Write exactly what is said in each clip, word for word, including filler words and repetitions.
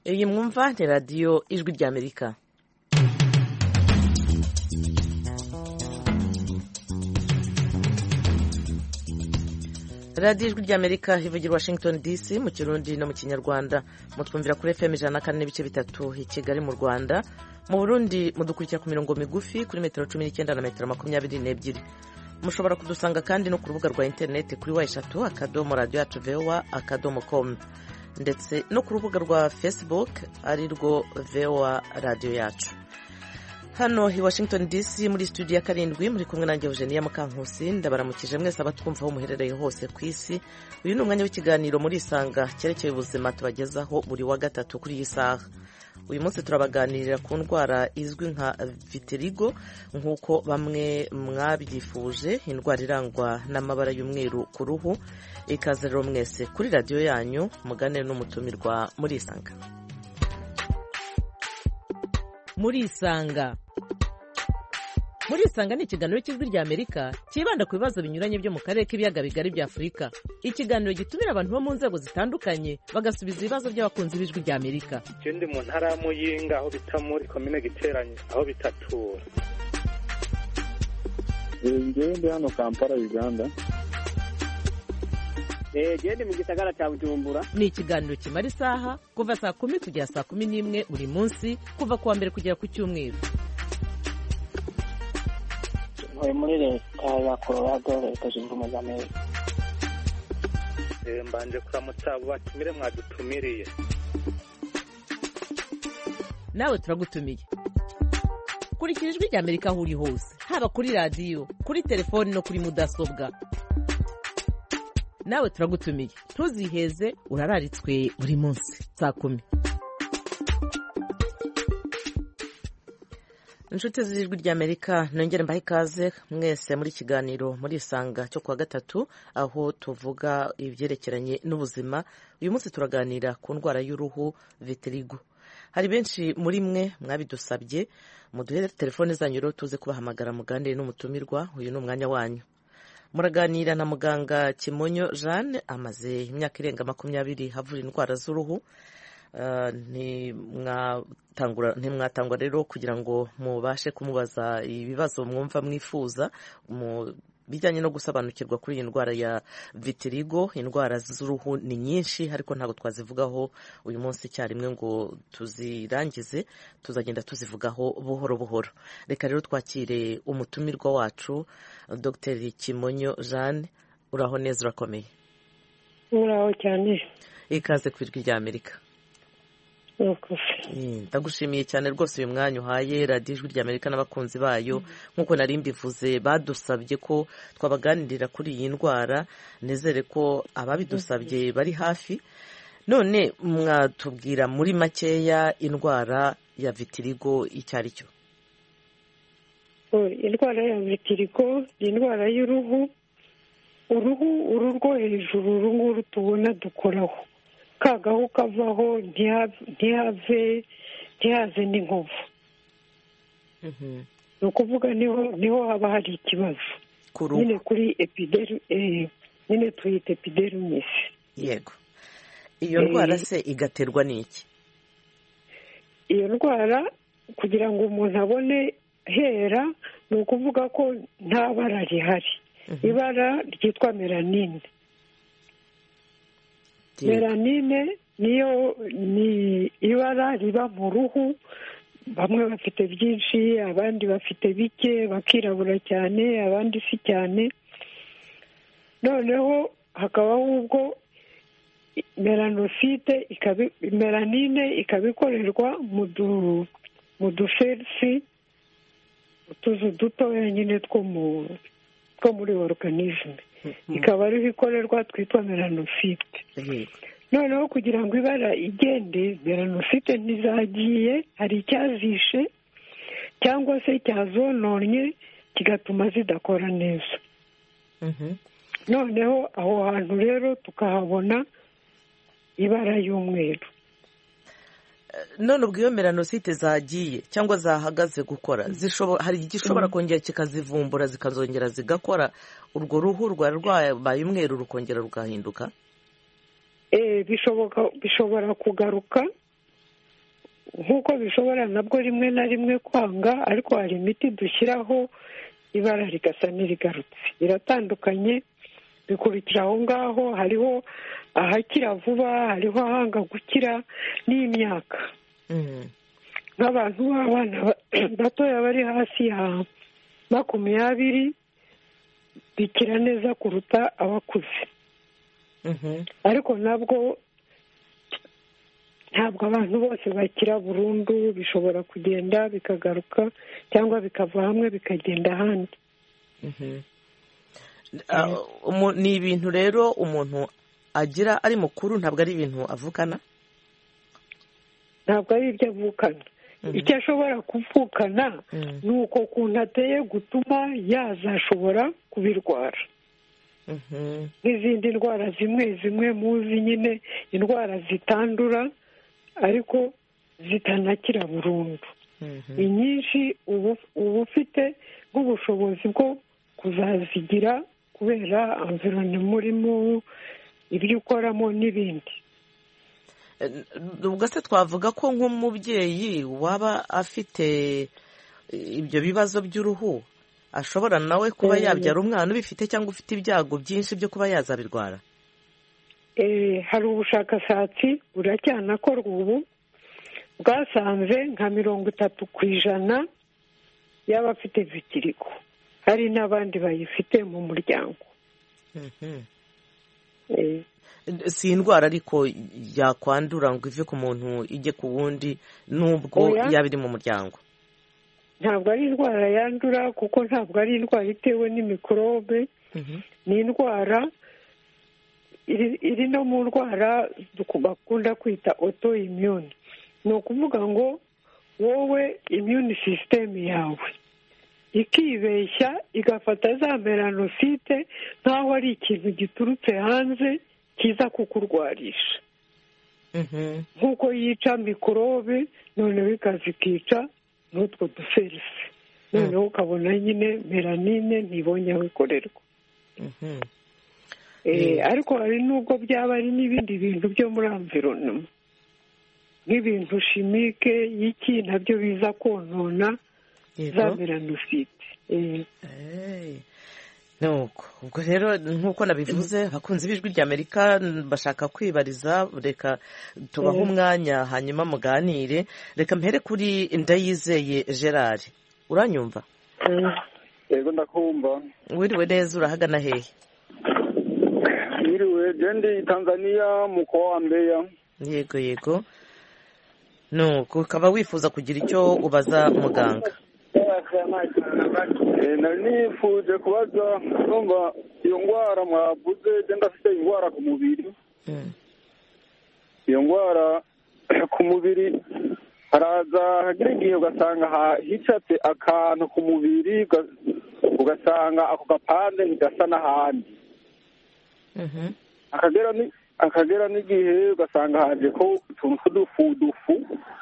iyi mwumva ni radiyo ijwi ry'Amerika. radiyo ijwi ry'Amerika ivugira Washington D C mu Kirundi no mu Kinyarwanda. Mutwumvira kuri F M ijana na kane n'ibice bitatu i Kigali mu Rwanda. Mu Burundi mudukurikira ku mirongo migufi kuri metero cumi n'icyenda na metero makumyabiri n'ebyiri. Mushobora kudusanga kandi no ku rubuga rwa interineti kuri wa eshatu akadomo radiyo yacu voa akadomo com, ndetse no ku rubuga rwa Facebook ari rwo voa radiyo yacu. Hano i Washington D C muri studio ya karindwi muri kumwe nanjye Eugenia Mukankusi. Ndabaramukije mwese abatwumva aho muherereye hose ku isi. Uyu ni umwanya w'ikiganiro muri Isanga cyerekeye ubuzima tubagezaho buri wa gatatu kuri iyi saha. Uyu munsi turabaganirira ku ndwara izwi nka vitiligo nk'uko bamwe mwabyifuje, indwara irangwa n'amabara y'umweru ku ruhu. Ikaze rero mwese kuri radiyo yanyu, muganire n'umutumirwa muri Isanga. Muri Isanga muri Isanga ni ikiganiro cy'ijwi ry'Amerika kibanda ku bibazo binyuranye byo mu karere k'ibiyaga bigari bya Afurika. Ikiganiro gitumira abantu bo mu nzego zitandukanye bagasubiza ibibazo by'abakunzi b'ijwi ry'Amerika. Ikindi mu ntara ya Muyinga aho bita muri komine Giteranye aho bitatura. Ngende hano Kampala Uganda. Eh gende mu gisagara cya Bujumbura. Ni ikiganiro kimara isaha kuva saa kumi kugera saa kumi n'imwe buri munsi kuva kuwa mbere kugera ku cyumweru. Muri muri leta ya Colorado, leta zunze ubumwe za Amerika. Eh mbanje kuramutsa batumire mwadutumiriye. Nawe turagutumiye. Kurikira ijwi ry'Amerika aho uri hose, haba kuri radiyo, kuri telefoni no kuri mudasobwa. Nawe turagutumiye. Ntuziheze, urararitswe buri munsi saa kumi. Inshuti z'ijwi ry'Amerika, nongere mbahe ikaze mwese muri kiganiro muri Isanga cyo kuwa gatatu, aho tuvuga ibyerekeranye n'ubuzima. Uyu munsi turaganira ku ndwara y'uruhu vitiligo. Hari benshi muri mwe mwabidusabye, muduhere telefone zanyu rero tuze kubahamagara muganire n'umutumirwa. Uyu ni umwanya wanyu. Muraganira na muganga Kimonyo Jeanne, amaze imyaka irenga makumyabiri havura indwara z'uruhu. Ntimwatangwa rero kugira ngo mubashe kumubaza ibibazo mwumva mwifuza mu bijyanye no gusobanukirwa kuri iyi ndwara ya vitiligo. Indwara z'uruhu ni nyinshi ariko ntabwo twazivugaho uyu munsi icyarimwe ngo tuzirangize, tuzagenda tuzivugaho buhoro buhoro. Reka rero twakire umutumirwa wacu Dr Kimonyo Jeanne. Uraho neza, urakomeye? Uraho cyane. Ikaze ku ijwi ry'Amerika. Ndagushimiye cyane rwose uyu mwanya uhaye radiyo ijwi ry'Amerika n'abakunzi bayo. Nk'uko nari mbivuze, badusabye ko twabaganirira kuri iyi ndwara. Nezere ko ababidusabye bari hafi. None mwatubwira muri makeya indwara ya vitiligo icyo ari cyo? Indwara ya vitiligo ni indwara y'uruhu. Uruhu uru rwo hejuru, uru nguru tubona dukoraho, kagahu kavaho ntihave ntihaze n'inkovu. Ni ukuvuga niho haba hari ikibazo nyine kuri epidermis, nyine tuyita epidermis. Yego. Iyo ndwara se igaterwa n'iki? Iyo ndwara kugira ngo umuntu abone hera ni ukuvuga ko nta bara rihari. Ibara ryitwa melanine. Melanine niyo ni ibara riba mu ruhu. Bamwe bafite byinshi, abandi bafite bike, bakirabura cyane, abandi si cyane. Noneho hakabaho ubwo melanocyte ikabi melanine ikabikorerwa mu du mu duselsi, utuzu dutoya nyine two mu two muri organisme. Ikaba ariho ikorerwa twitwa melanocyte. Noneho kugira ngo ibara igende, melanocyte ntizagiye, hari icyazishe cyangwa se cyazononye kigatuma zidakora neza. Noneho aho hantu rero tukahabona ibara y'umweru. None ubwo iyo melanocyte zagiye cyangwa zahagaze gukora, hari igishobora kongera kikazivumbura zikazongera zigakora, urwo ruhu rwa rwabaye umweru rukongera rugahinduka? eh bishoboka bishobora kugaruka nk'uko bishobora nabwo rimwe na rimwe kwanga, ariko hari imiti dushyiraho ibara rigasa n'irigarutse, biratandukanye bikurikira aho ngaho. hariho ahakira vuba, hariho ahanga gukira n'imyaka. nk'abantu b'abana batoya bari hasi ya makumyabiri bikira neza kuruta abakuze, ariko nabwo ntabwo abantu bose bakira burundu, bishobora kugenda bikagaruka cyangwa bikava hamwe bikagenda ahandi. Ni ibintu rero umuntu agira ari mukuru, ntabwo ari ibintu avukana. Ntabwo ari ibyo avukana. icyo ashobora kuvukana ni uko kuntu ateye gutuma yazashobora kubirwara. n'izindi ndwara zimwe zimwe muzi nyine, indwara zitandura ariko zitanakira burundu. inyinshi uba ufite nk'ubushobozi bwo kuzazigira kubera environnement urimo, ibyo ukoramo n'ibindi. ubwo se twavuga ko nk'umubyeyi waba afite ibyo bibazo by'uruhu ashobora nawe kuba yabyara umwana ubifite cyangwa ufite ibyago byinshi byo kuba yazabirwara? hari ubushakashatsi buracyanakorwa ubu bwasanze nka mirongo itatu ku ijana y'abafite vitiligo hari n'abandi bayifite mu muryango. si indwara ariko yakwandura ngo ive ku muntu ijye ku wundi nubwo yaba iri mu muryango? ntabwo ari indwara yandura kuko ntabwo ari indwara itewe n'imikorobe. ni indwara iri no mu ndwara bakunda kwita auto immune. ni ukuvuga ngo wowe immune system yawe ikibeshya igafata za melanosite nk'aho ari ikintu giturutse hanze kiza kukurwarisha. nk'uko yica mikorobe noneho ikazikica n'utwo duserisi, noneho ukabona nyine melanine ntibonye aho ikorerwa. ariko hari n'ubwo byaba ari n'ibindi bintu byo muri environnement nk'ibintu shimike y'iki nabyo biza konona za melanosite. nuko ubwo rero nk'uko nabivuze abakunzi b'ijwi ry'Amerika bashaka kwibariza, reka tubahe umwanya hanyuma muganire. reka mpere kuri Ndayizeye Gerard, uranyumva? yego ndakumva. wiriwe neza, urahagana hehe? Wiriwe jendi Tanzania mu mkoa wa Mbeya. yego yego. nuko ukaba wifuza kugira icyo ubaza muganga? nari nifuje kubaza numva iyo ndwara mwavuze genda afite indwara ku mubiri. iyo ndwara ku mubiri haraza hagira igihe ugasanga hicatse akantu ku mubiri ugasanga ako gapande ntigasa n'ahandi. akagera n'igihe ugasanga haje ko utuntu tw'udufu dufu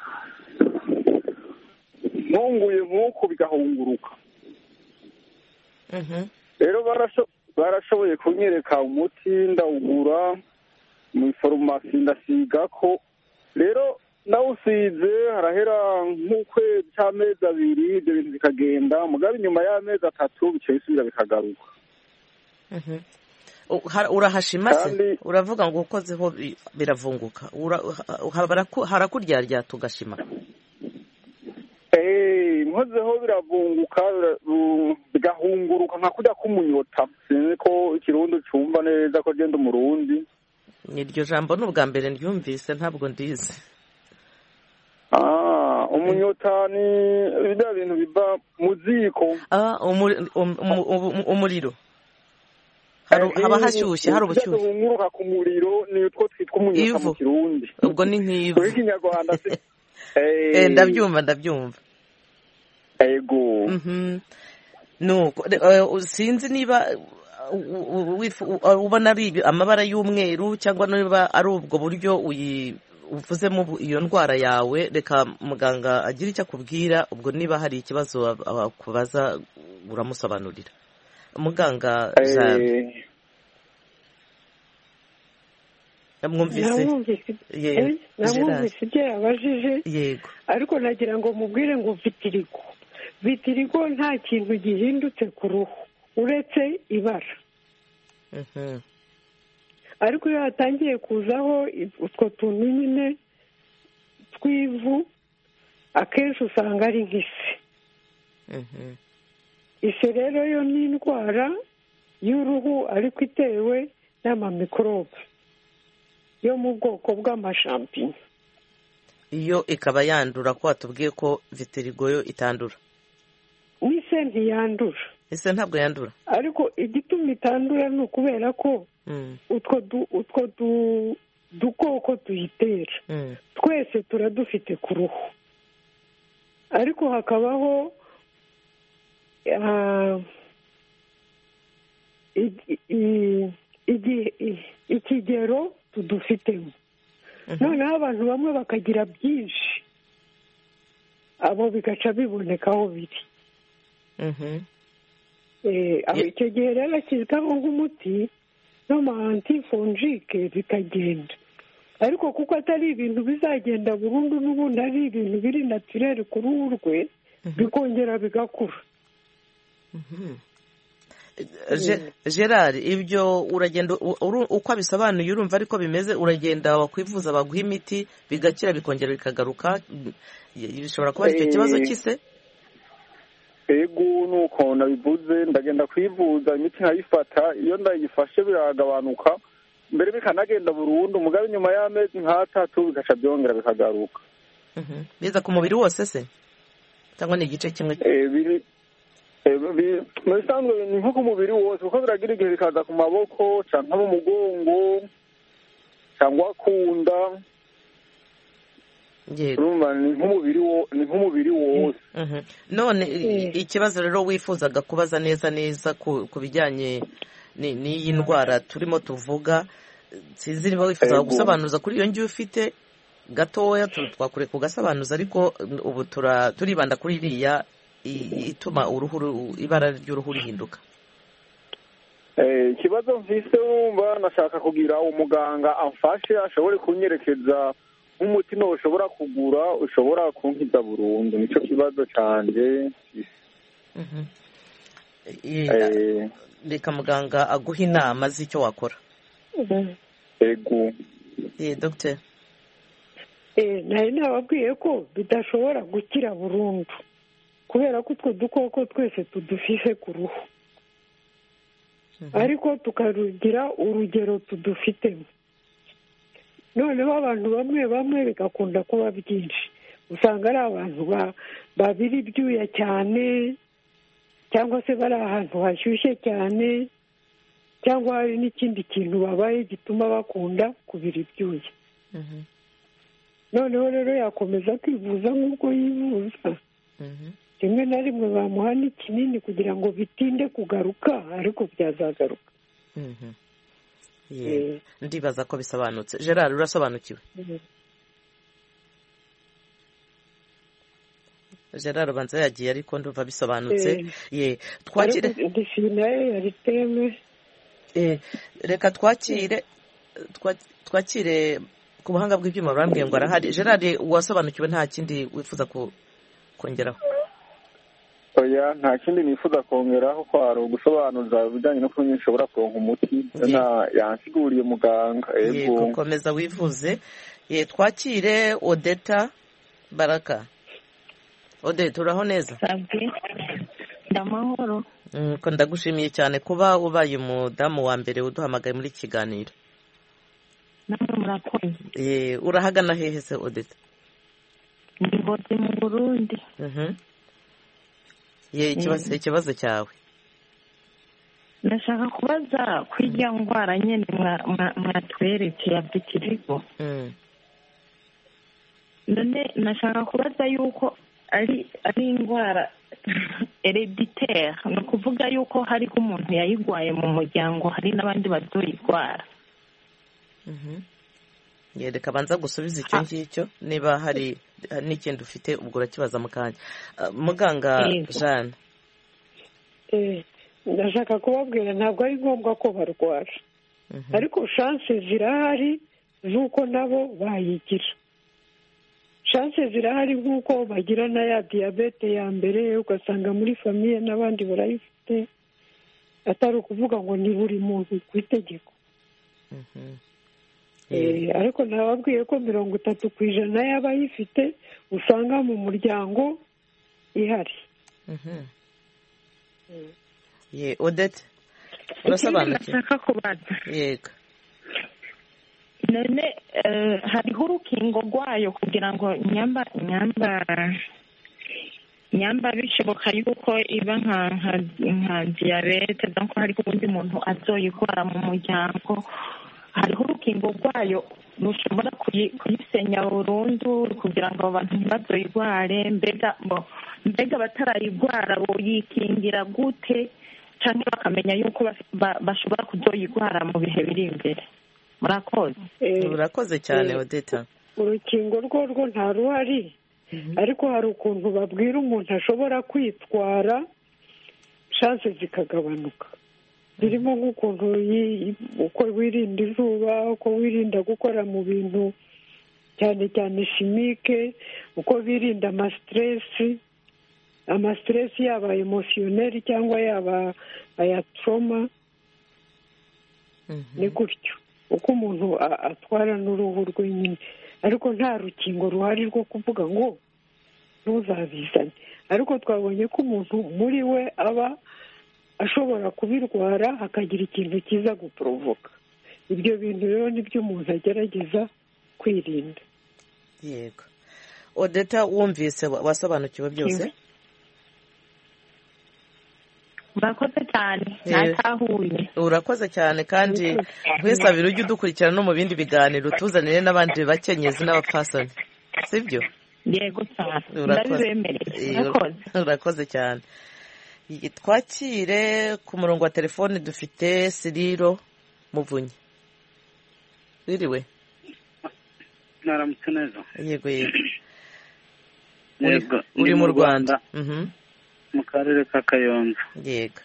ntunguye nk'uko bigahunguruka. rero barashoboye kunyereka umuti ndawugura mu farumasi ndasiga ko. rero nawusize harahera nk'ukwezi cy'amezi abiri ibyo bintu bikagenda, mugabe inyuma y'amezi atatu bicaye bisubira bikagaruka. urahashima se? uravuga ngo ukozeho biravunguka, harakuryarya tugashima? nkozeho biravunguka bigahunguruka nka kujya k'umunyota. sinzi ko ikirundi cyumva neza ko genda umurundi. iryo jambo ni ubwa mbere ndyumvise, ntabwo ndizi. umunyota ni biriya bintu biva mu ziko. umuriro haba hashyushye, hari ubushyuhe bunguruka ku muriro ni utwo twitwa umunyota mu kirundi. ubwo ni nk'ivu. kuri kinyarwanda se ndabyumva ndabyumva. yego. nuko sinzi niba ubona ari amabara y'umweru cyangwa niba ari ubwo buryo uvuzemo iyo ndwara yawe. reka muganga agira icyo akubwira, ubwo niba hari ikibazo akubaza uramusobanurira. muganga mwumvise namwumvise ibyo yabajije yego ariko nagira ngo mubwire ngo vitirigo vitirigo nta kintu gihindutse ku ruhu uretse ibara ariko iyo hatangiye kuzaho utwo tuntu nyine tw'ivu akenshi usanga ari nk'ise ise rero yo ni indwara y'uruhu ariko itewe n'amamikorobe yo mu bwoko bw'amashampinyo iyo ikaba yandura ko watubwiye ko vitirigo yo itandura n'ise ntiyandura ise ntabwo yandura ariko igituma itandura ni ukubera ko utwo dukoko tuyitera twese turadufite ku ruhu ariko hakabaho ikigero tudufitemo noneho abantu bamwe bakagira byinshi abo bigaca biboneka aho biri icyo gihe rero ashyirwaho nk'umuti n'amaantifonjike bikagenda ariko kuko atari ibintu bizagenda burundu n'ubundi ari ibintu biri natirere ku ruhu rwe bikongera bigakura. Gerard ibyo uragenda uko abisobanuye urumva ariko bimeze uragenda wakwivuza baguha imiti bigakira bikongera bikagaruka bishobora kuba icyo kibazo kise ego nuko nabivuze ndagenda kwivuza imiti nkayifata iyo ndayifashe biragabanuka mbere bikanagenda burundu mugabe nyuma y'amezi nk'atatu bigaca byongera bikagaruka biza ku mubiri wose se cyangwa ni igice kimwe eh biri mu bisanzwe ni nko ku mubiri wose kuko biragira igihe bikaza ku maboko cyangwa mu mugongo cyangwa ku nda urumva ni nk'umubiri wo ni nk'umubiri wose none ikibazo rero wifuzaga kubaza neza neza ku bijyanye n'iyi ndwara turimo tuvuga sinzi niba wifuza gusobanuza kuri iyo ngiyo ufite gatoya twakure kugasobanuza ariko ubu turibanda kuri iriya ituma uruhu ibara ry'uruhu rihinduka ikibazo mfise wumva nashaka kugira umuganga amfashe ashobore kunyerekeza nk'umuti no ushobora kugura ushobora kunkiza burundu nicyo kibazo cyanjye reka muganga aguha inama z'icyo wakora ego dogiteri nari nababwiye ko bidashobora gukira burundu kubera ko utwo dukoko twese tudufise ku ruhu ariko tukarugira urugero tudufitemo noneho abantu bamwe bamwe bigakunda kuba byinshi usanga ari abantu babira ibyuya cyane cyangwa se bari ahantu hashyushye cyane cyangwa hari n'ikindi kintu babaye gituma bakunda kubira ibyuya noneho rero yakomeza kwivuza nk'uko yivuza rimwe na rimwe bamuha n'ikinini kugira ngo bitinde kugaruka ariko byazagaruka ndibaza ko bisobanutse Gerard urasobanukiwe Gerard banza yagiye ariko ndumva bisobanutse ye twakire reka twakire twakire ku buhanga bw'ibyuma barambwiye ngo arahari Gerard wasobanukiwe nta kindi wifuza kongeraho oya nta kindi nifuza kongeraho ko ari ugusobanuza ibijyanye no kuba nshobora kuronka umuti yansiguriye muganga yego gukomeza wivuze ye twakire Odeta Baraka Odeta uraho neza ndamahoro ko ndagushimiye cyane kuba ubaye umudamu wa mbere uduhamagaye muri kiganiro namwe murakoze eh urahagana hehe se Odeta ndi Ngozi mu Burundi ye ikibazo ikibazo cyawe ndashaka kubaza kwirya ndwara nyene mwatweretse ya vitiligo none nashaka kubaza yuko ari ari indwara hereditaire no kuvuga yuko hari ko umuntu yayigwaye mu muryango hari n'abandi bazoyigwara yereka banza gusubiza icyo ngicyo niba hari n'ikindi ufite ubwo urakibaza mu kanya muganga Jeanne ndashaka kubabwira ntabwo ari ngombwa ko barwara ariko chance zirahari z'uko nabo bayigira. shanse zirahari nk'uko bagira na ya diyabete ya mbere, ugasanga muri famiye n'abandi barayifite, atari ukuvuga ngo ni buri muntu ku itegeko. Ariko nababwiye ko mirongo itatu ku ijana y'abayifite usanga mu muryango ihari. Odette urasobanukiwe? Yego. none hariho urukingo rwayo kugira ngo nyamba nyamba nyamba bishoboka yuko iba nka nka diyabete, donc hariho ubundi muntu azoyikora mu muryango, hariho urukingo rwayo rushobora kuyisenya burundu kugira ngo abantu ntibazoyirware. mbega mbega batarayirwara boyikingira gute, cyangwa bakamenya yuko bashobora kuzoyirwara mu bihe biri imbere? murakoze. Urakoze cyane Odette. Urukingo rwo rwo nta ruhari, ariko hari ukuntu babwira umuntu ashobora kwitwara shanse zikagabanuka, birimo nk'ukuntu uko wirinda izuba, uko wirinda gukora mu bintu cyane cyane chimique, uko birinda amasiteresi amasiteresi yaba emosiyoneri cyangwa yaba aya trauma. ni gutyo uko umuntu atwara n'uruhu rwe nyine, ariko nta rukingo ruhari rwo kuvuga ngo ntuzabizane. ariko twabonye ko umuntu muri we aba ashobora kubirwara hakagira ikintu kiza guporovoka. ibyo bintu rero nibyo umuntu agerageza kwirinda. Yego. Odette, wumvise wasobanukiwe byose? urakoze cyane, natahuye. Urakoze cyane, kandi nkwisabira ujye udukurikirana no mu bindi biganiro, tuzanire n'abandi bakenyezi n'abapfasoni, sibyo? Yego cyane, ndabibemereye. Urakoze cyane. Twakire ku murongo wa telefone dufite Siriro Muvunyi. Ririwe? Naramutse neza. Yego yego. Yego. Uri mu Rwanda? Mu karere ka Kayonza. Yego.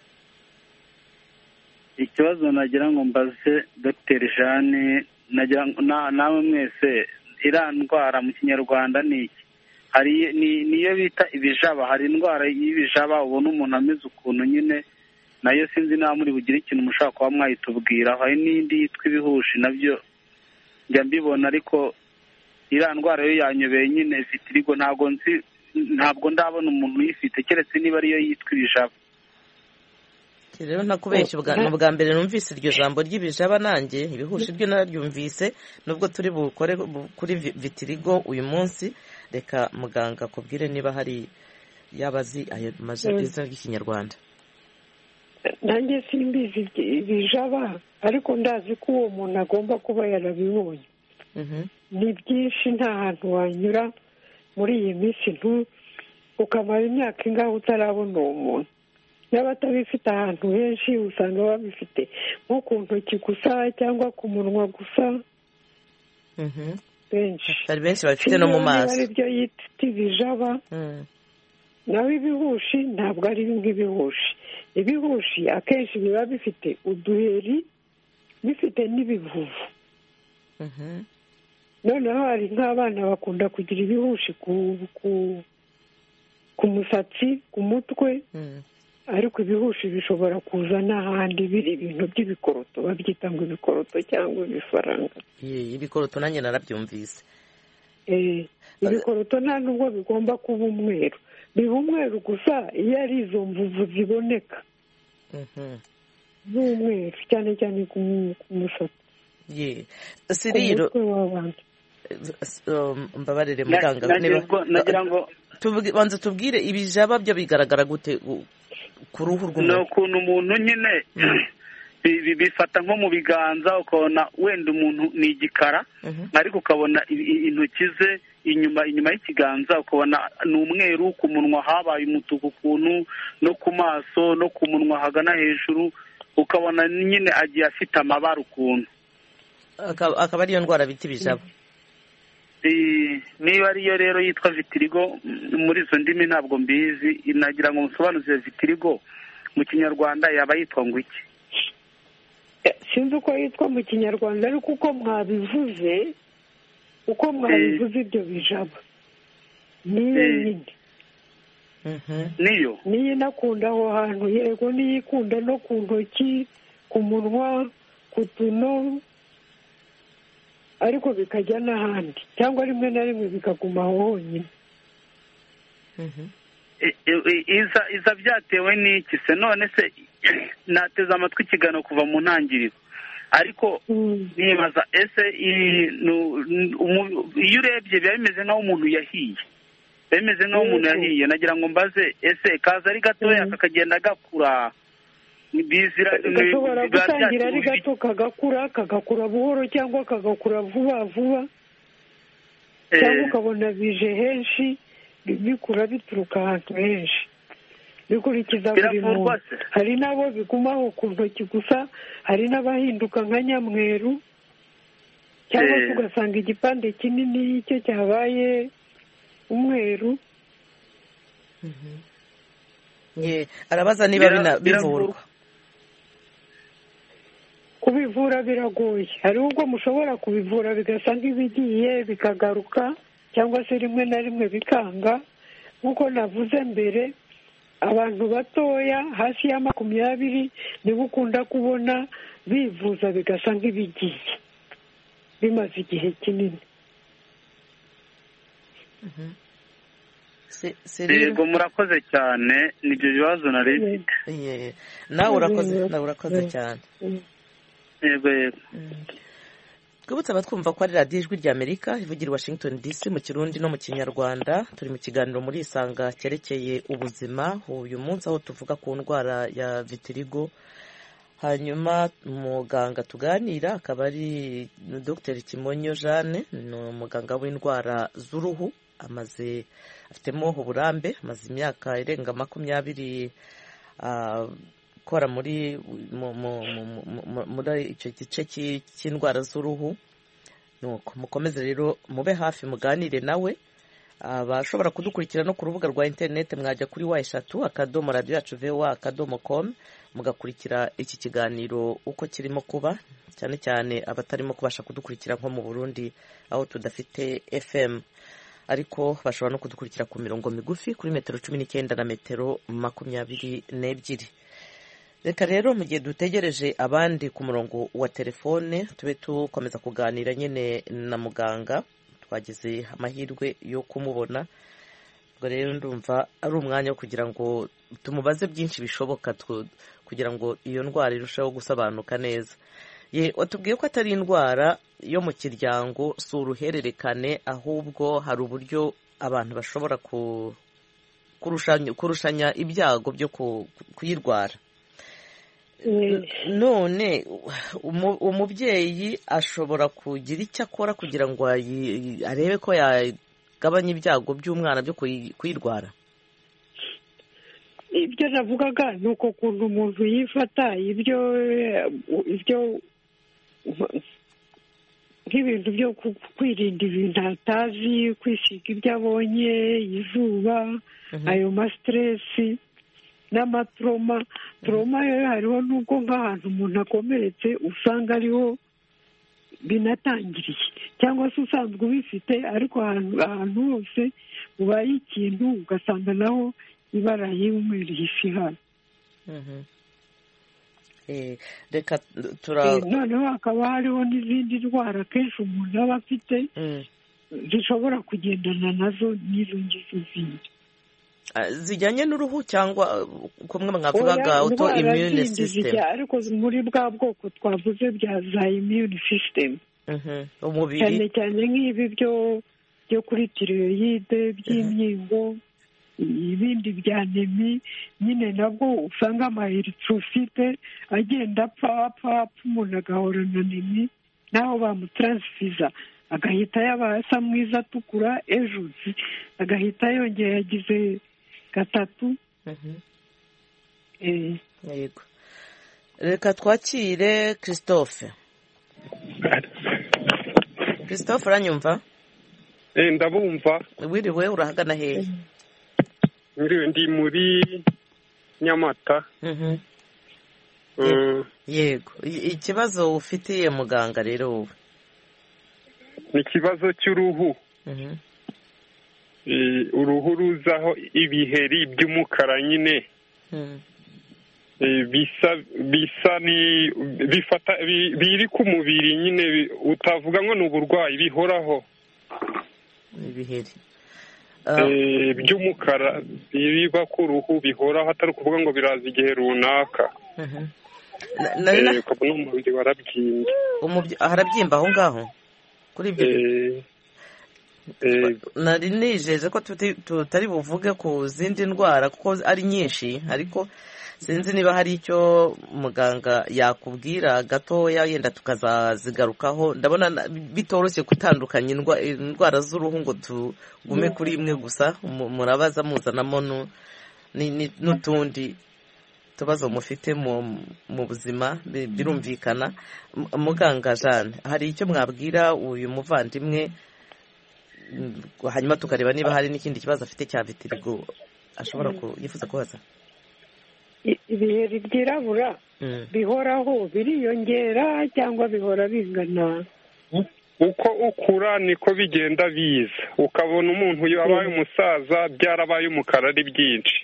Ikibazo nagira ngo mbaze Dr Jeanne, nagira nawe mwese, iriya ndwara mu kinyarwanda ni iki? Hari niyo bita ibijaba, hari indwara y'ibijaba ubona umuntu ameze ukuntu nyine, nayo sinzi nawe muri bugire ikintu mushaka kuba mwayitubwira. Hari n'indi yitwa ibihushi, nabyo njya mbibona, ariko iriya ndwara yo yanyobeye nyine vitirigo, ntabwo nzi, ntabwo ndabona umuntu uyifite keretse niba ariyo yitwa ibijaba. Rero ntakubeshya, ubwa mbere numvise iryo jambo ry'ibijaba, nanjye ibihushi ryo nararyumvise, nubwo turi bukore kuri vitirigo uyu munsi. Reka muganga akubwire niba hari yabazi ayo mazina y'ikinyarwanda. Nanjye simbizi ibijaba, ariko ndazi ko uwo muntu agomba kuba yarabibonye. Ni byinshi, nta hantu wanyura muri iyi minsi ukamara imyaka ingahe utarabona uwo muntu. Yaba atabifite ahantu henshi usanga babifite nko ku ntoki gusa cyangwa ku munwa gusa. benshi hari benshi bafite no mu maso. Ari byo yita ibijaba. Nawe ibihushi ntabwo ari nk'ibihushi. Ibihushi akenshi biba bifite uduheri, bifite n'ibivuvu. Noneho hari nk'abana bakunda kugira ibihushi ku ku musatsi, ku mutwe, ariko ibihushi bishobora kuza n'ahandi biri ibintu by'ibikoroto, babyita ngo ibikoroto cyangwa ibifaranga. Ibikoroto nanjye narabyumvise. Ibikoroto nta nubwo bigomba kuba umweru, biba umweru gusa iyo ari izo mvuvu ziboneka n'umweru, cyane cyane ku musatsi. Siriro, mbabarire muganga, nagira ngo banza tubwire ibijaba byo bigaragara gute ku ruhu rw'umuntu? Ni ukuntu umuntu nyine bifata nko mu biganza, ukabona wenda umuntu ni igikara, ariko ukabona intoki ze inyuma inyuma y'ikiganza ukabona ni umweru, ku munwa habaye umutuku ukuntu, no ku maso no ku munwa hagana hejuru ukabona nyine agiye afite amabara ukuntu. Akaba ariyo ndwara bita ibijaba. Niba ariyo rero yitwa vitirigo, muri izo ndimi ntabwo mbizi, nagira ngo musobanuze vitirigo mu kinyarwanda yaba yitwa ngo iki? sinzi uko yitwa mu kinyarwanda ariko uko mwabivuze uko mwabivuze ibyo bijaba niyo nyine niyo niyo inakunda aho hantu yego niyo ikunda no ku ntoki ku munwa ku tuno ariko bikajya n'ahandi cyangwa rimwe na rimwe bikaguma aho honyine. iza iza byatewe n'iki se? none se nateze amatwi ikiganiro kuva mu ntangiriro ariko nibaza ese iyo urebye biba bimeze nk'aho umuntu yahiye biba bimeze nk'aho umuntu yahiye nagira ngo mbaze ese kaza ari gatoya kakagenda gakura gashobora gutangira ari gato kagakura kagakura buhoro cyangwa kagakura vuba vuba cyangwa ukabona bije henshi bikura bituruka ahantu henshi bikurikiza buri muntu. Hari n'abo bigumaho ku ntoki gusa, hari n'abahinduka nka nyamweru cyangwa se ugasanga igipande kinini cyo cyabaye umweru. arabaza niba bivurwa. Kubivura biragoye, hari ubwo mushobora kubivura bigasa nk'ibigiye bikagaruka cyangwa se rimwe na rimwe bikanga. Nk'uko navuze mbere, abantu batoya hasi ya makumyabiri nibo ukunda kubona bivuza bigasa nk'ibigiye bimaze igihe kinini. yego murakoze cyane, nibyo bibazo nari mfite. nawe urakoze nawe urakoze cyane. yego yego twibutse abatwumva ko ari radiyo ijwi ry'Amerika ivugira i Washington D C mu Kirundi no mu Kinyarwanda. Turi mu kiganiro muri Isanga cyerekeye ubuzima uyu munsi, aho tuvuga ku ndwara ya vitiligo. Hanyuma umuganga tuganira akaba ari Dr Kimonyo Jeanne, ni umuganga w'indwara z'uruhu, amaze afitemo uburambe, amaze imyaka irenga makumyabiri akora muri muri icyo gice cy'indwara z'uruhu. Nuko mukomeze rero mube hafi muganire nawe. Abashobora kudukurikira no ku rubuga rwa interineti mwajya kuri wa eshatu akadomo radiyo yacu voa akadomo com mugakurikira iki kiganiro uko kirimo kuba, cyane cyane abatarimo kubasha kudukurikira nko mu Burundi aho tudafite F M, ariko bashobora no kudukurikira ku mirongo migufi kuri metero cumi n'icyenda na metero makumyabiri n'ebyiri. Reka rero mu gihe dutegereje abandi ku murongo wa telefone tube tukomeza kuganira nyine na muganga. Twagize amahirwe yo kumubona, ubwo rero ndumva ari umwanya wo kugira ngo tumubaze byinshi bishoboka kugira ngo iyo ndwara irusheho gusobanuka neza. Ye watubwiye ko atari indwara yo mu kiryango, si uruhererekane, ahubwo hari uburyo abantu bashobora kurushanya ibyago byo kuyirwara. None umubyeyi ashobora kugira icyo akora kugira ngo arebe ko yagabanya ibyago by'umwana byo kuyirwara? Ibyo navugaga ni uko kuntu umuntu yifata, ibyo ibyo nk'ibintu byo kwirinda ibintu atazi, kwisiga ibyo abonye, izuba, ayo masiteresi n'amatroma. Troma yo hariho n'ubwo nk'ahantu umuntu akomeretse usanga ariho binatangiriye, cyangwa se usanzwe ubifite ariko ahantu hose ubaye ikintu ugasanga naho ibara y'umweru ifi hano. reka tura noneho hakaba hariho n'izindi ndwara kenshi umuntu aba afite zishobora kugendana nazo n'izo ngizo zindi zijyanye n'uruhu cyangwa kumwe mwavugaga auto immune system, ariko muri bwa bwoko twavuze bya za immune system. umubiri cyane cyane nk'ibi byo byo kuri tiroyide by'imyingo, ibindi bya nemi nyine nabwo usanga amaeritrofite agenda apfa apfa apfa umuntu agahorana nemi, naho bamutransifiza agahita yaba asa mwiza atukura, ejo agahita yongera yagize gatatu. yego reka twakire Christophe. Christophe uranyumva? Eh ndabumva. Wiriwe urahagana hehe? Ngiriwe ndi muri Nyamata. Mhm. yego ikibazo ufitiye muganga rero wowe ni ikibazo cy'uruhu. Uruhu ruzaho ibiheri by'umukara nyine bisa bisa ni bifata biri ku mubiri nyine utavuga ngo ni uburwayi bihoraho. Ibiheri by'umukara biba ku ruhu bihoraho atari ukuvuga ngo biraza igihe runaka. ukabona umubiri warabyimbye. harabyimba aho ngaho kuri ibyo. nari nijeje ko tutari buvuge ku zindi ndwara kuko ari nyinshi, ariko sinzi niba hari icyo muganga yakubwira gatoya yenda tukazazigarukaho. ndabona bitoroshye gutandukanya indwara z'uruhu ngo tugume kuri imwe gusa. murabaza muzanamo n'utundi tubazo mufite mu buzima birumvikana. muganga Jeanne, hari icyo mwabwira uyu muvandimwe hanyuma tukareba niba hari n'ikindi kibazo afite cya vitirigo ashobora yifuza kubaza? ibiheri byirabura bihoraho biriyongera cyangwa bihora bingana? uko ukura niko bigenda biza, ukabona umuntu yabaye umusaza byarabaye umukara ari byinshi.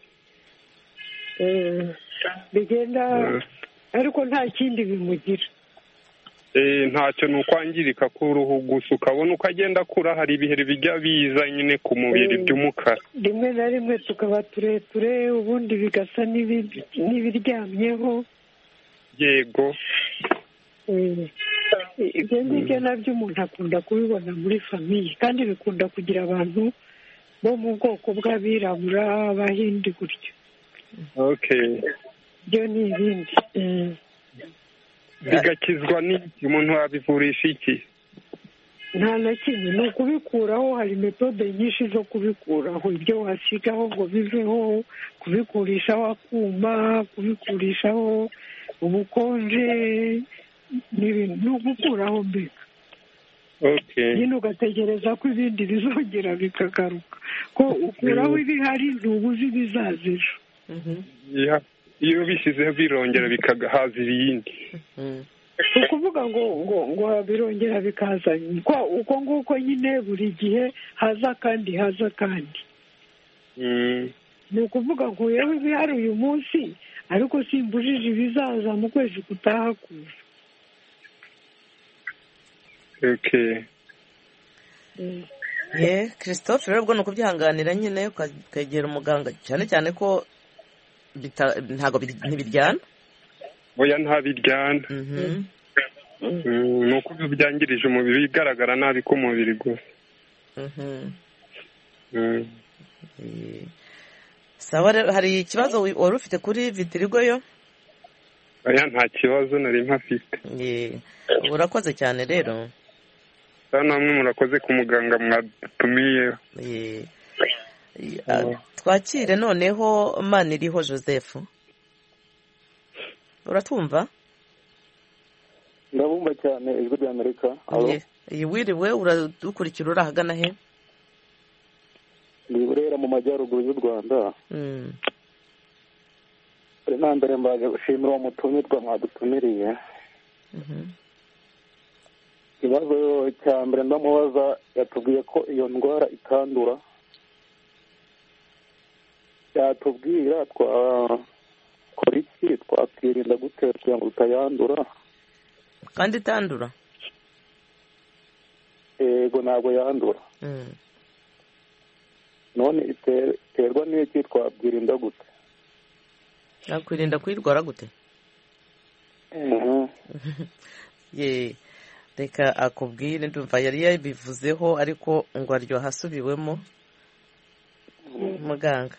bigenda ariko nta kindi bimugira. ntacyo ni ukwangirika k'uruhu gusa, ukabona uko agenda akura hari ibiheri bijya biza nyine ku mubiri by'umukara. rimwe na rimwe tukaba tureture ubundi bigasa n'ibiryamyeho. yego. ibyo ngibyo nabyo umuntu akunda kubibona muri famiye, kandi bikunda kugira abantu bo mu bwoko bw'abirabura abahindi gutyo. byo ni ibindi. bigakizwa n'iki? umuntu wabivurisha iki? nta na kimwe, ni ukubikuraho. hari metode nyinshi zo kubikuraho. ibyo wasigaho ngo biveho, kubikurishaho akuma, kubikurishaho ubukonje, ni ugukuraho mbega. nyine ugategereza ko ibindi bizongera bikagaruka, ko ukuraho ibihari ntubuze ibizaza ejo. iyo bishyizeho birongera bikahaza ibindi. ni ukuvuga ngo ngo ngo birongera bikaza uko nguko nyine buri gihe haza kandi haza kandi. ni ukuvuga ngo yewe ibihari uyu munsi ariko simbujije ibizaza mu kwezi gutaha kuza. ye Christophe rero ubwo ni ukubyihanganira nyine ukegera umuganga, cyane cyane ko ntabwo ntibiryana. oya ntabiryana. ni uko byangirije umubiri, bigaragara nabi k'umubiri gusa. sawa rero, hari ikibazo wari ufite kuri vitirigo yo? oya nta kibazo nari mpafite. urakoze cyane rero. namwe murakoze ku muganga mwadutumiyeho. twakire noneho Maniriho Joseph. uratwumva? ndabumva cyane ijwi ry'Amerika. wiriwe uradukurikira uri ahagana he? ndi Burera mu majyaruguru y'u Rwanda. nta mbere mbaje gushimira uwo mutumirwa mwadutumiriye. ikibazo cya mbere ndamubaza, yatubwiye ko iyo ndwara itandura. yatubwira twakora iki, twakwirinda gute kugira ngo tutayandura? kandi itandura? yego ntabwo yandura. none iterwa n'iki, twabwirinda gute? yakwirinda kuyirwara gute? ye reka akubwire, ndumva yari yabivuzeho ariko ngo aryo hasubiwemo. muganga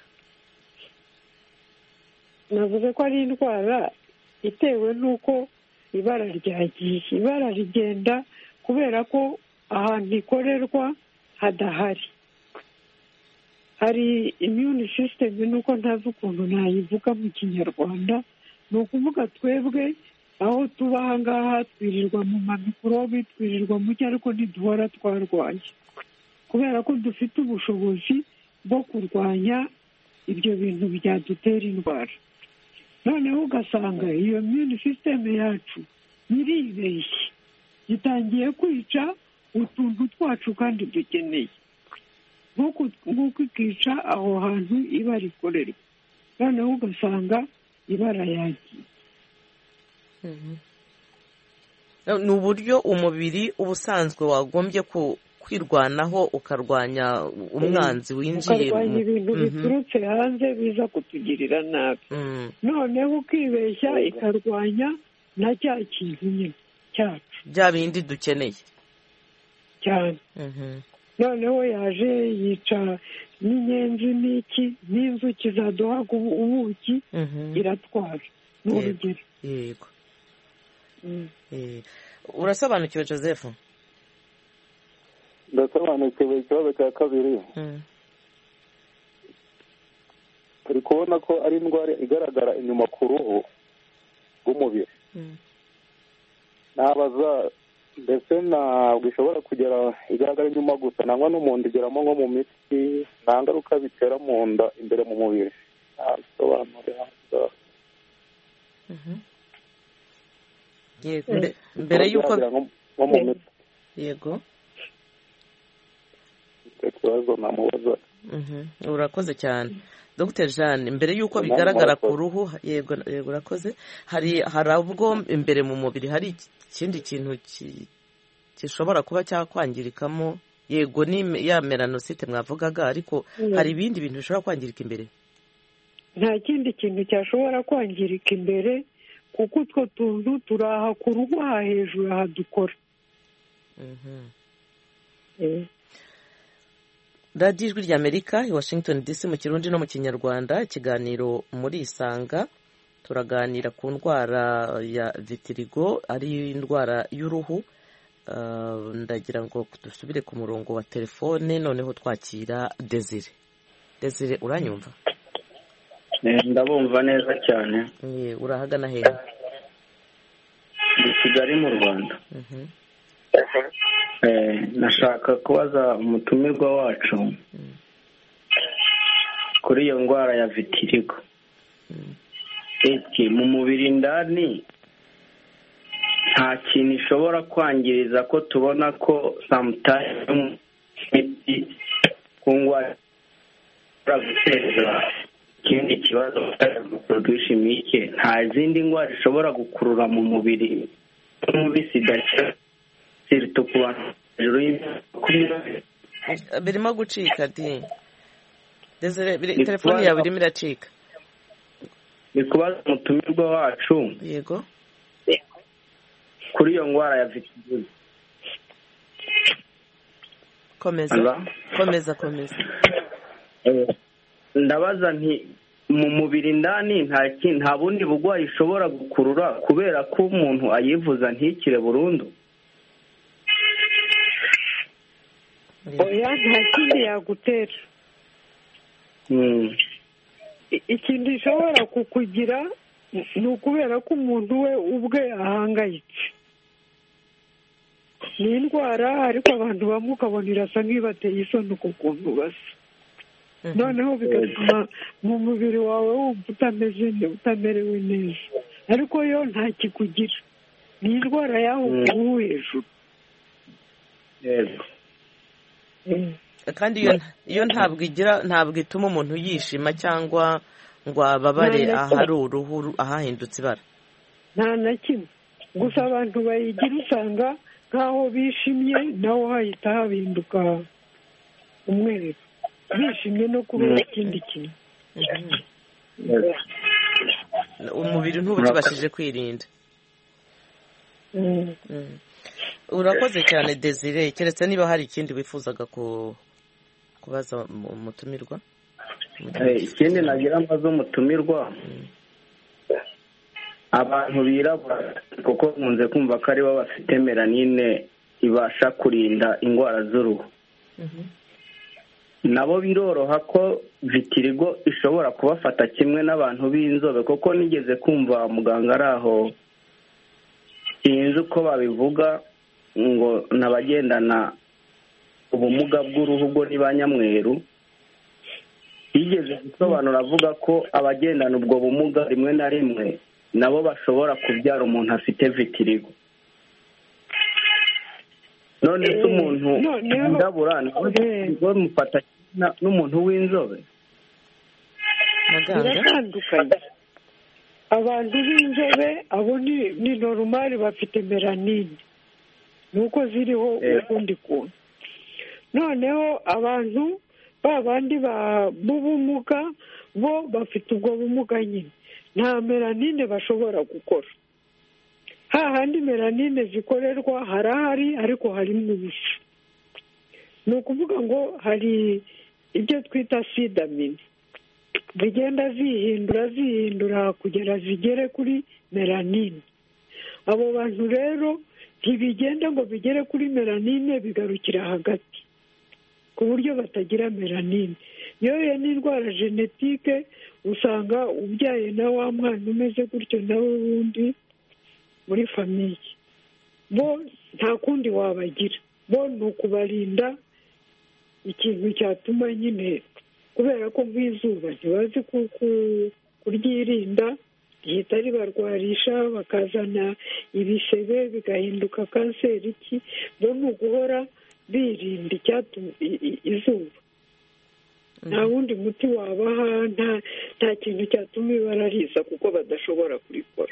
navuze ko ari indwara itewe n'uko ibara ryagiye. ibara rigenda kubera ko ahantu ikorerwa hadahari. hari immune system, nuko ntazi ukuntu nayivuga mu kinyarwanda. ni ukuvuga twebwe aho tuba aha ngaha twirirwa mu mamikorobe, twirirwa mu cyo, ariko ntiduhora twarwaye kubera ko dufite ubushobozi bwo kurwanya ibyo bintu byadutera indwara. noneho ugasanga iyo immune system yacu iribeshye, itangiye kwica utuntu twacu kandi dukeneye, nk'uko ikica aho hantu iba rikorerwa, noneho ugasanga ibara yagiye. ni uburyo umubiri ubusanzwe wagombye kwirwanaho ukarwanya umwanzi winjiye, ukarwanya ibintu biturutse hanze biza kutugirira nabi, noneho ukibeshya ikarwanya na cya kintu nyine cyacu, bya bindi dukeneye cyane. noneho yaje yica n'inyenzi n'iki n'inzuki zaduhaga ubuki iratwara, ni urugero. yego. urasobanukiwe Joseph? ndasobanukiwe. ikibazo cya kabiri, turi kubona ko ari indwara igaragara inyuma ku ruhu rw'umubiri. nabaza mbese ntabwo ishobora kugera igaragara inyuma gusa, nangwa n'umuntu igeramo nko mu mitsi, nta ngaruka bitera mu nda imbere mu mubiri? ntabisobanure hanze. mbere y'uko nko mu mitsi. yego, ikibazo namubaza. urakoze cyane Dr Jeanne. mbere y'uko bigaragara ku ruhu, yego yego urakoze, hari hari ubwo imbere mu mubiri hari ikindi kintu gishobora kuba cyakwangirikamo. yego ni ya melanosite mwavugaga, ariko hari ibindi bintu bishobora kwangirika imbere? nta kindi kintu cyashobora kwangirika imbere, kuko utwo tuntu turaha ku ruhu aha hejuru aha dukora. radiyo ijwi ry'Amerika i Washington D C mu Kirundi no mu Kinyarwanda, ikiganiro muri Isanga. turaganira ku ndwara ya vitirigo, ari indwara y'uruhu. ndagira ngo dusubire ku murongo wa telefone, noneho twakira Desire. Desire, uranyumva? ndabumva neza cyane. urahagana hehe? i Kigali mu Rwanda. nashaka kubaza umutumirwa wacu kuri iyo ndwara ya vitirigo. eti mu mubiri indani nta kintu ishobora kwangiriza, ko tubona ko sometimes imiti ku ndwara ishobora guteza ikindi kibazo produshimike, nta zindi ndwara ishobora gukurura mu mubiri nk'umubi sida sirito ku bantu hejuru y'imyaka. birimo gucika di Desire, telefone yawe irimo iracika. ni kubaza umutumirwa wacu. yego, kuri iyo ndwara ya vitirigo. komeza komeza komeza. ndabaza nti mu mubiri indani nta kintu, nta bundi burwayi ishobora gukurura kubera ko umuntu ayivuza ntikire burundu? oya, nta kindi yagutera. ikintu ishobora kukugira ni ukubera ko umuntu we ubwe ahangayitse. ni indwara, ariko abantu bamwe ukabona irasa nk'ibateye isoni ku kuntu basa, noneho bigatuma mu mubiri wawe wumva utameze utamerewe neza, ariko yo nta kikugira. ni indwara yaho ku ruhu hejuru. kandi iyo ntabwo igira, ntabwo ituma umuntu yishima cyangwa ngo ababare ahari uruhu ahahindutse ibara. nta na kimwe, gusa abantu bayigira usanga nk'aho bishimye naho hahita hahinduka umweru, bishimye no kubera ikindi kintu. umubiri ntuba ukibashije kwirinda. urakoze cyane Desire, keretse niba hari ikindi wifuzaga kubaza umutumirwa. ikindi nagira mbaza umutumirwa, abantu birabura, kuko nkunze kumva ko aribo bafite melanine ibasha kurinda indwara z'uruhu, nabo biroroha ko vitirigo ishobora kubafata kimwe n'abantu b'inzobe? kuko nigeze kumva muganga ari aho, sinzi uko babivuga, ngo n'abagendana ubumuga bw'uruhu bwo ni ba nyamweru, yigeze gusobanura avuga ko abagendana ubwo bumuga rimwe na rimwe nabo bashobora kubyara umuntu afite vitirigo. none se umuntu wirabura nawe mufata n'umuntu w'inzobe? biratandukanye. abantu b'inzobe abo ni ni normal, bafite melanine nuko ziriho ukundi kuntu. noneho abantu ba bandi b'ubumuga bo bafite ubwo bumuga nyine nta melanine bashobora gukora. hahandi melanine zikorerwa harahari ariko harimo ubusa. ni ukuvuga ngo hari ibyo twita sidamine zigenda zihindura zihindura kugera zigere kuri melanine. abo bantu rero ntibigenda ngo bigere kuri melanine bigarukira hagati ku buryo batagira melanine. yoye n'indwara genetike usanga ubyaye na wa mwana umeze gutyo nawe wundi muri famiye. bo nta kundi wabagira, bo ni ukubarinda ikintu cyatuma nyine, kubera ko nk'izuba ntibazi kuryirinda rihita ribarwarisha bakazana ibisebe bigahinduka kanseri. iki bo ni uguhora birinda icyatuma izuba. nta wundi muti wabaha, nta kintu cyatuma ibara riza kuko badashobora kurikora.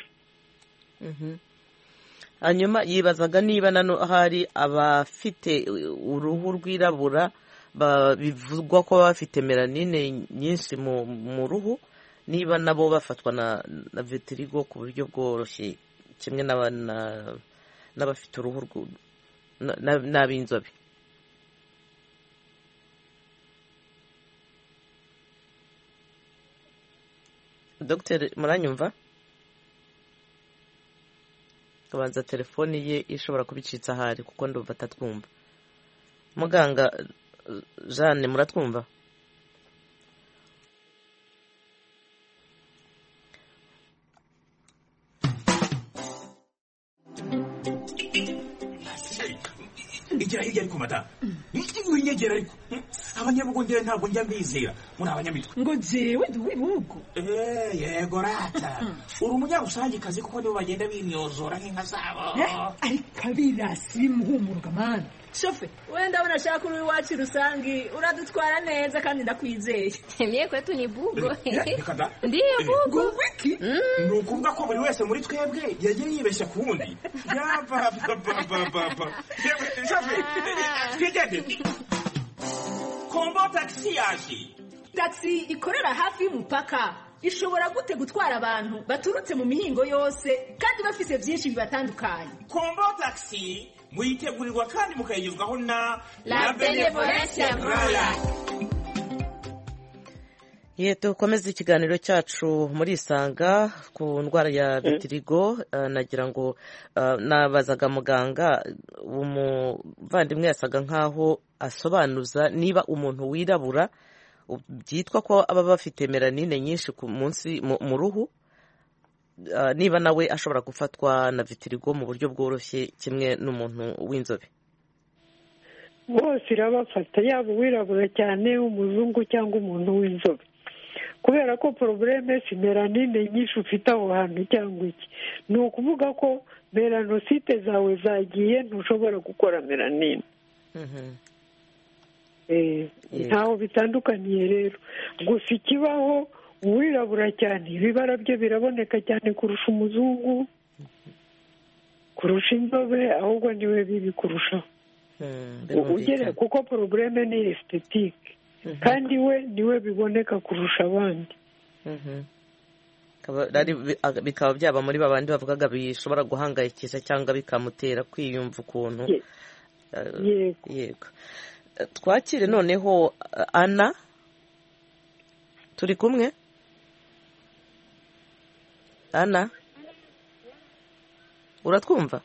hanyuma yibazaga niba nano hari abafite uruhu rwirabura bivugwa ko baba bafite melanine nyinshi mu ruhu, niba nabo bafatwa na vitirigo ku buryo bworoshye kimwe n'abafite uruhu n'ab'inzobe. dogiteri muranyumva? kabanza telefoni ye ishobora kubicitsa ahari kuko ndumva atatwumva. muganga Jeanne muratwumva? igira hirya ariko mata winyegera ariko abanyabugongera ntabwo njya mbizera muri abanyamitwe ngo jewe ndi uw'ibihugu. eh yego rata uri umunyarusange kazi kuko nibo bagenda bimyozora nk'inka zabo. ariko abirasi bimuhumuruka mana shofe wenda unashaka uri iwacu rusange uradutwara neza kandi ndakwizeye. mie kwetu ni bugo. ndiyo bugo. wiki ni ukuvuga ko buri wese muri twebwe yagiye yibeshya ku wundi. yapapapapapa shofe twigende kombo taxi yaje. taxi ikorera hafi y'umupaka ishobora gute gutwara abantu baturutse mu mihingo yose kandi bafise byinshi bibatandukanye. kombo taxi muyitegurirwa kandi mukayigezwaho na La Benevolencia Royal. Ye dukomeze ikiganiro cyacu muri Isanga ku ndwara ya vitirigo. nagira ngo nabazaga muganga, umuvandimwe yasaga nkaho asobanuza niba umuntu wirabura byitwa ko aba bafite melanine nyinshi ku munsi mu ruhu, niba nawe ashobora gufatwa na vitirigo mu buryo bworoshye kimwe n'umuntu w'inzobe. bose irabafata, yaba uwirabura cyane, umuzungu cyangwa umuntu w'inzobe, kubera ko porobuleme si melanine nyinshi ufite aho hantu cyangwa iki. ni ukuvuga ko melanosite zawe zagiye, ntushobora gukora melanine. ntaho bitandukaniye rero, gusa ikibaho uwirabura cyane ibibara bye biraboneka cyane kurusha umuzungu, kurusha inzobe, ahubwo niwe bibi kurushaho. ugere kuko porobuleme ni estetike kandi we niwe biboneka kurusha abandi. bikaba byaba muri babandi bavugaga bishobora guhangayikisha cyangwa bikamutera kwiyumva ukuntu. yego twakire noneho Ana, turi kumwe? Ana uratwumva?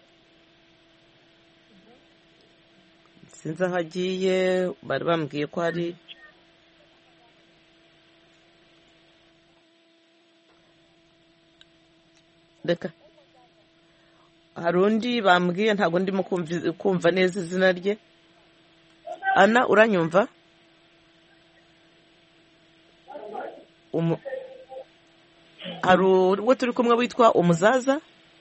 sinzi aho agiye, bari bambwiye ko hari reka hari undi bambwiye, ntabwo ndimo kumva neza izina rye. Ana uranyumva? hari uwo turi kumwe witwa umuzaza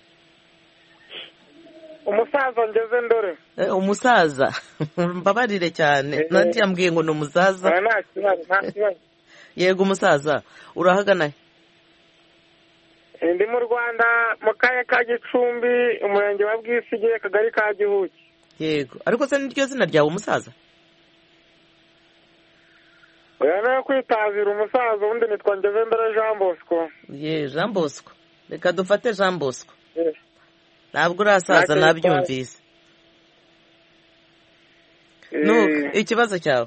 umusaza ngeze ndore umusaza mbabarire cyane nanti yambwiye ngo ni umusaza nta kibazo nta kibazo yego umusaza urahagana ndi mu Rwanda mu karere ka Gicumbi umurenge wa Bwisige akagari ka Gihuki yego ariko se niryo zina ryawe umusaza oya nayo kwitazira umusaza ubundi nitwa Ngezembere Jean Bosco ye Jean Bosco reka dufate Jean Bosco ntabwo urasaza nabyumvise no ikibazo cyawe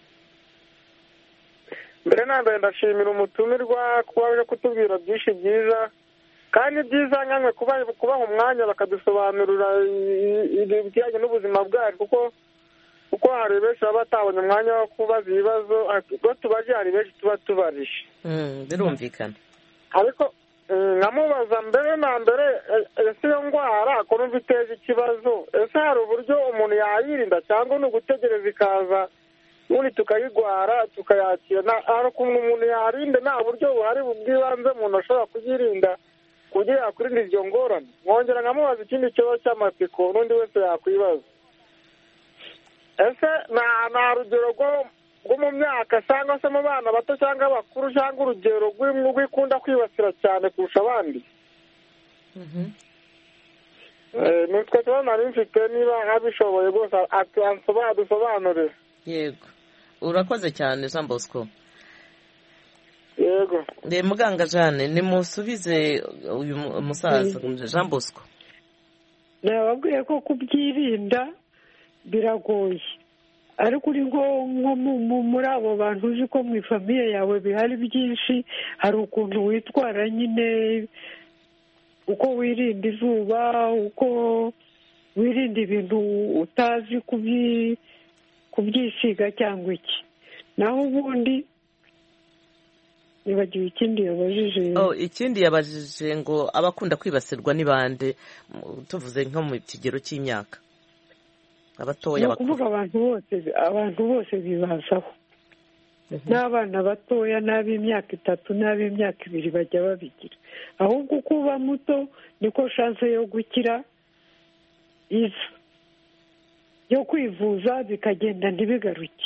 mbere na mbere ndashimira umutumirwa kuba aje kutubwira byinshi byiza kandi byiza nkamwe kubaha umwanya bakadusobanurira ibijyanye n'ubuzima bwacu kuko kuko hari benshi baba batabonye umwanya wo kubaza ibibazo ubwo tubaje hari benshi tuba tubarije birumvikana ariko nkamubaza mbere na mbere ese iyo ndwara ko numva iteje ikibazo ese hari uburyo umuntu yayirinda cyangwa ni ugutegereza ikaza ubundi tukayigwara tukayakira hari ukuntu umuntu yarinda nta buryo buhari bw'ibanze umuntu ashobora kuyirinda kugira yakwirinda iryo ngorane mwongera nkamubaza ikindi kibazo cy'amatsiko n'undi wese yakwibaza ese nta rugero rwo mu myaka cyangwa se mu bana bato cyangwa abakuru cyangwa urugero rw'ikunda kwibasira cyane kurusha abandi nitwe tubona nari mfite niba nkabishoboye rwose adusobanurire yego urakoze cyane Jean Bosco yego ni muganga Jeanne nimusubize uyu musaza Jean Bosco nababwiye ko kubyirinda biragoye ariko uri nko muri abo bantu uzi ko mu ifamiye yawe bihari byinshi hari ukuntu witwara nyine uko wirinda izuba uko wirinda ibintu utazi kubyisiga cyangwa iki naho ubundi nibagiwe ikindi yabajije ikindi yabajije ngo abakunda kwibasirwa ni bande tuvuze nko mu kigero cy'imyaka abatoya bakuru kuvuga abantu bose abantu bose bibazaho n'abana batoya n'ab'imyaka itatu n'ab'imyaka ibiri bajya babigira ahubwo uko uba muto niko shanse yo gukira iza yo kwivuza bikagenda ntibigaruke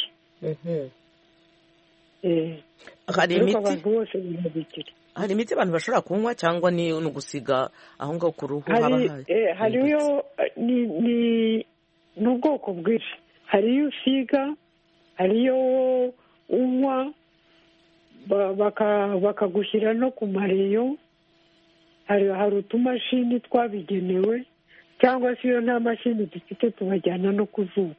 hari imiti hari imiti abantu bashobora kunywa cyangwa ni ugusiga aho ngaho ku ruhu hariyo ni ni ubwoko bwinshi hari iyo usiga hari iyo unywa bakagushyira no ku mareyo hari utumashini twabigenewe cyangwa se iyo nta mashini dufite tubajyana no ku zuba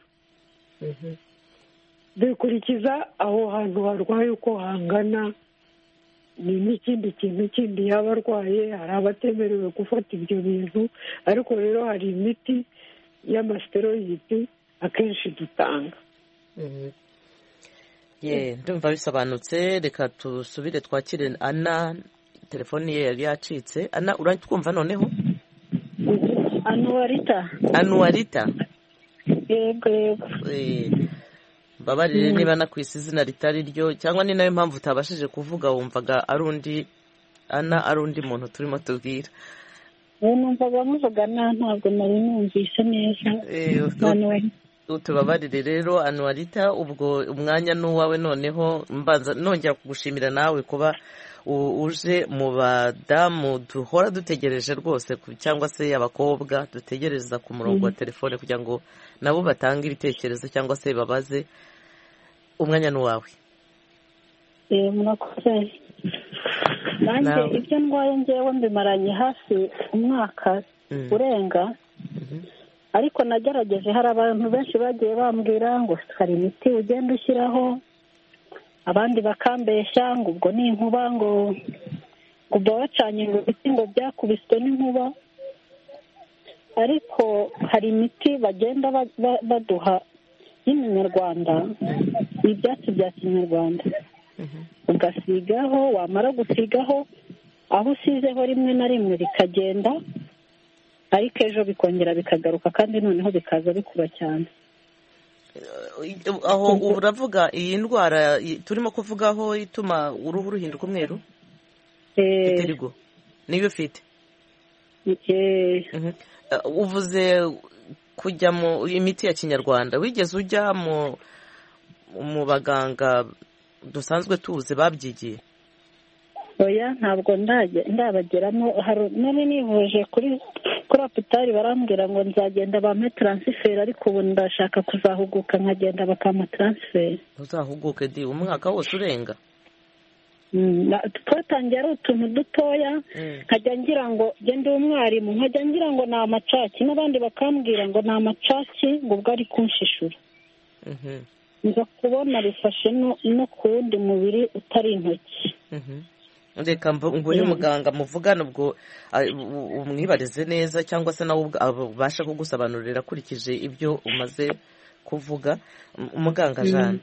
dukurikiza aho hantu harwaye uko hangana ni n'ikindi kintu kindi yaba arwaye hari abatemerewe gufata ibyo bintu ariko rero hari imiti y'amasiteroyidi akenshi dutanga ndumva bisobanutse reka dusubire twakire Ana telefoni ye yari yacitse Ana uratwumva noneho anuwarita anuwarita yego yego mbabarire niba nakwise izina ritari ryo cyangwa ni nayo mpamvu utabashije kuvuga wumvaga ari undi Ana ari undi muntu turimo tubwira numvaga muvugana ntabwo nari numvise neza tubabarire rero anuwarita ubwo umwanya n'uwawe noneho mbanza nongera kugushimira nawe kuba uje mu badamu duhora dutegereje rwose cyangwa se abakobwa dutegereza ku murongo wa telefone kugira ngo nabo batange ibitekerezo cyangwa se babaze umwanya n'uwawe murakoze nanjye ibyo ndwaye ngewe mbimaranye hafi umwaka urenga ariko nagerageje hari abantu benshi bagiye bambwira ngo hari imiti ugenda ushyiraho abandi bakambeshya ngo ubwo ni inkuba ngo ubwo bacanye ngo ibiti ngo byakubiswe n'inkuba ariko hari imiti bagenda baduha y'iminyarwanda ibyatsi bya kinyarwanda ugasigaho wamara gusigaho aho usizeho rimwe na rimwe bikagenda ariko ejo bikongera bikagaruka kandi noneho bikaza bikuba cyane aho uravuga iyi ndwara turimo kuvugaho ituma uruhu ruhinduka umweru vitirigo niyo ufite uvuze kujya mu imiti ya kinyarwanda wigeze ujya mu mu baganga dusanzwe tuzi babyigiye oya ntabwo ndabageramo nari nivuje kuri kuri hopitali barambwira ngo nzagenda bampe taransiferi ariko ubu ndashaka kuzahuguka nkagenda bakampa taransiferi uzahuguke di umwaka wose urenga twatangiye ari utuntu dutoya nkajya ngira ngo genda umwarimu nkajya ngira ngo ni amacaki n'abandi bakambwira ngo ni amacaki ngo ubwo ari kunshishura nza kubona bifashe no ku wundi mubiri utari intoki reka ngure muganga muvugana ubwo umwibarize neza cyangwa se nawe ubasha kugusobanurira akurikije ibyo umaze kuvuga umuganga Jeanne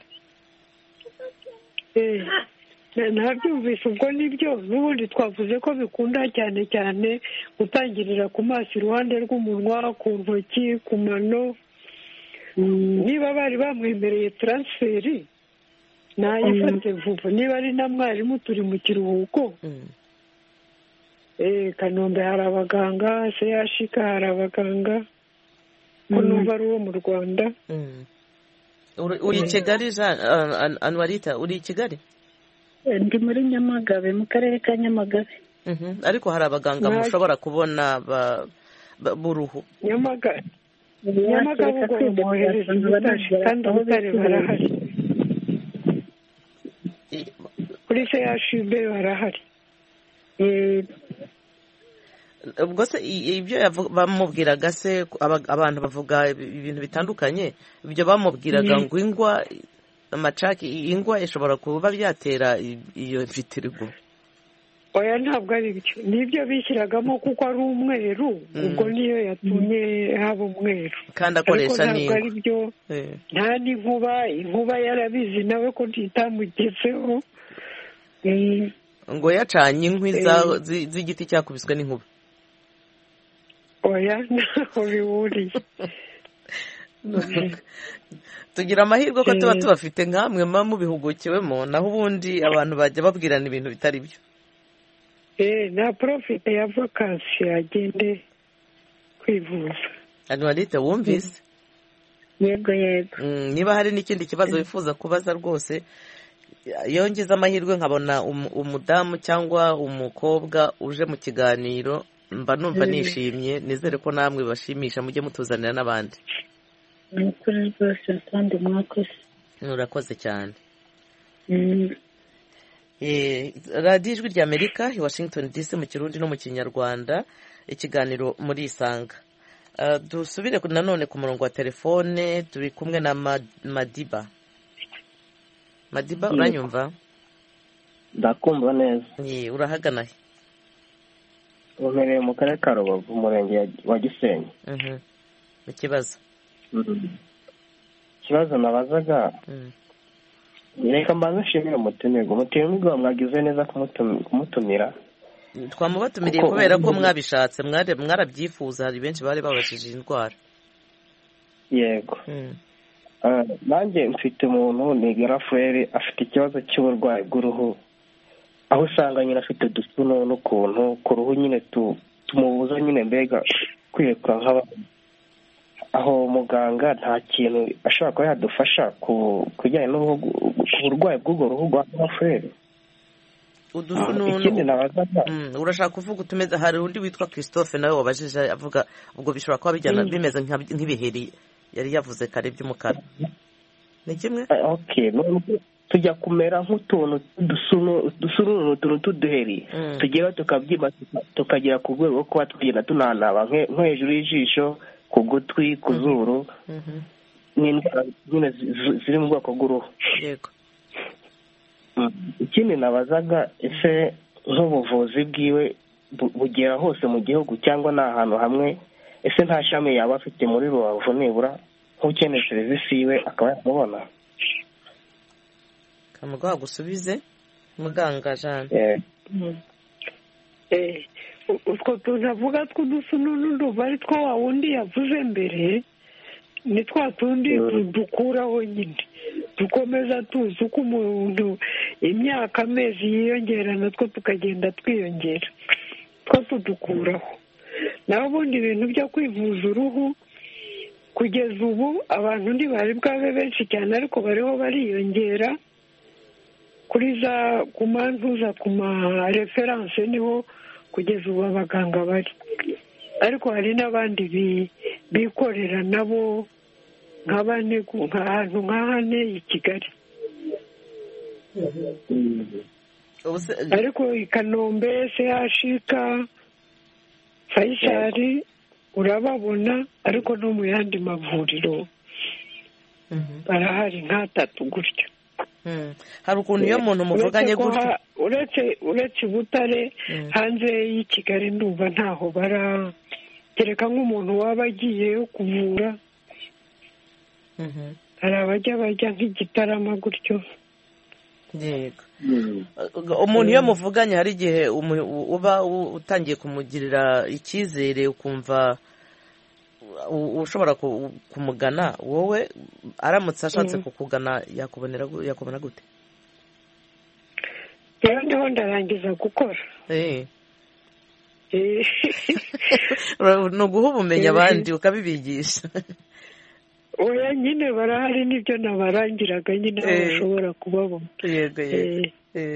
nabyumvise ubwo nibyo n'ubundi twavuze ko bikunda cyane cyane gutangirira ku maso iruhande rw'umunwa ku ntoki ku mano niba bari bamwemereye taransiferi nayifate vuba niba ari na mwarimu turi mu kiruhuko Kanombe hari abaganga seyashika hari abaganga ko numva ari uwo mu Rwanda uri i Kigali Anwarita uri i Kigali ndi muri Nyamagabe mu karere ka Nyamagabe ariko hari abaganga mushobora kubona b'uruhu Nyamagabe Nyamagabe ubwo bohereza ubutashi kandi ubutare barahari kuri seyashibe barahari ubwo se ibyo bamubwiraga se abantu bavuga ibintu bitandukanye ibyo bamubwiraga ngo ingwa amacaki ingwa ishobora kuba byatera iyo vitirigo oya ntabwo ari byo nibyo bishyiragamo kuko ari umweru ubwo niyo yatumye haba umweru kandi akoresha n'ingwa ntabwo ari byo nta n'inkuba inkuba yarabizi nawe ko ntitamugezeho ngo yacanye inkwi z'igiti cyakubiswe n'inkuba oya ntaho bihuriye tugira amahirwe ko tuba tubafite nk'amwe muba mubihugukiwemo naho ubundi abantu bajya babwirana ibintu bitari byo nta porofite ya vakansi yagende kwivuza Anwarita wumvise yego yego niba hari n'ikindi kibazo wifuza kubaza rwose iyo ngize amahirwe nkabona umudamu cyangwa umukobwa uje mu kiganiro mba numva nishimye nizere ko namwe bashimisha mujye mutuzanira n'abandi ni ukuri rwose kandi mwakoze urakoze cyane radiyo ijwi rya Amerika i Washington D C mu kirundi no mu kinyarwanda ikiganiro muri isanga dusubire nanone ku murongo wa telefone turi kumwe na Madiba Madiba uranyumva ndakumva neza urahagana he uherereye mu karere ka Rubavu umurenge wa Gisenyi ikibazo ikibazo nabazaga reka mbanza nshimire umutumirwa umutumirwa mwagize neza kumutumira twamubatumiriye kubera ko mwabishatse mwarabyifuza hari benshi bari babashije indwara yego nanjye mfite umuntu ni garafurere afite ikibazo cy'uburwayi bw'uruhu aho usanga nyine afite udusuno n'ukuntu ku ruhu nyine tumubuza nyine mbega kwirekura nk'abantu aho muganga nta kintu ashobora kuba yadufasha ku bijyanye n'uburwayi bw'ubwo ruhu rwa garafurere ikindi nabazaga urashaka kuvuga utumeze hari undi witwa Christophe nawe wabajije avuga ubwo bishobora kuba bijyana bimeze nk'ibiheri yari yavuze kare by'umukara ni kimwe okay tujya kumera nk'utuntu dusununu utuntu t'uduheri tugera tukabyima tukagera ku rwego rwo kuba twagenda tunanaba nko hejuru y'ijisho ku gutwi ku zuru n'indwara nyine ziri mu bwoko bw'uruhu yego ikindi nabazaga ese nk'ubuvuzi bwiwe bugera hose mu gihugu cyangwa ni ahantu hamwe ese nta shami yaba afite muri Rubavu nibura nk'ukeneye serivisi yiwe akaba yamubona kamugaha gusubize muganga Jeanne utwo tuntu avuga tw'udusununu nduba ari two wa wundi yavuze mbere ni twa tundi dukuraho nyine dukomeza tuzi uko umuntu imyaka amezi yiyongera natwo tukagenda twiyongera two tudukuraho naho ubundi ibintu byo kwivuza uruhu kugeza ubu abantu ntibari bwabe benshi cyane ariko bariho bariyongera kuri za ku mantuza ku ma referanse niho kugeza ubu abaganga bari ariko hari n'abandi bikorera nabo nka bane nk'ahantu nka hane i Kigali ariko i Kanombe se hashika Fayisali urababona ariko no mu yandi mavuriro barahari nk'atatu gutyo hari ukuntu iyo muntu muvuganye gutyo uretse uretse Butare hanze y'i Kigali ndumva ntaho bara kereka nk'umuntu waba agiyeyo kuvura hari abajya bajya nk'Igitarama gutyo yego umuntu iyo muvuganye hari igihe uba utangiye kumugirira icyizere ukumva ushobora kumugana wowe aramutse ashatse kukugana yakubonera yakubona gute rero ndiho ndarangiza gukora ni uguha ubumenyi abandi ukabibigisha oya nyine barahari n'ibyo nabarangiraga nyine aho bashobora kubabona yego yego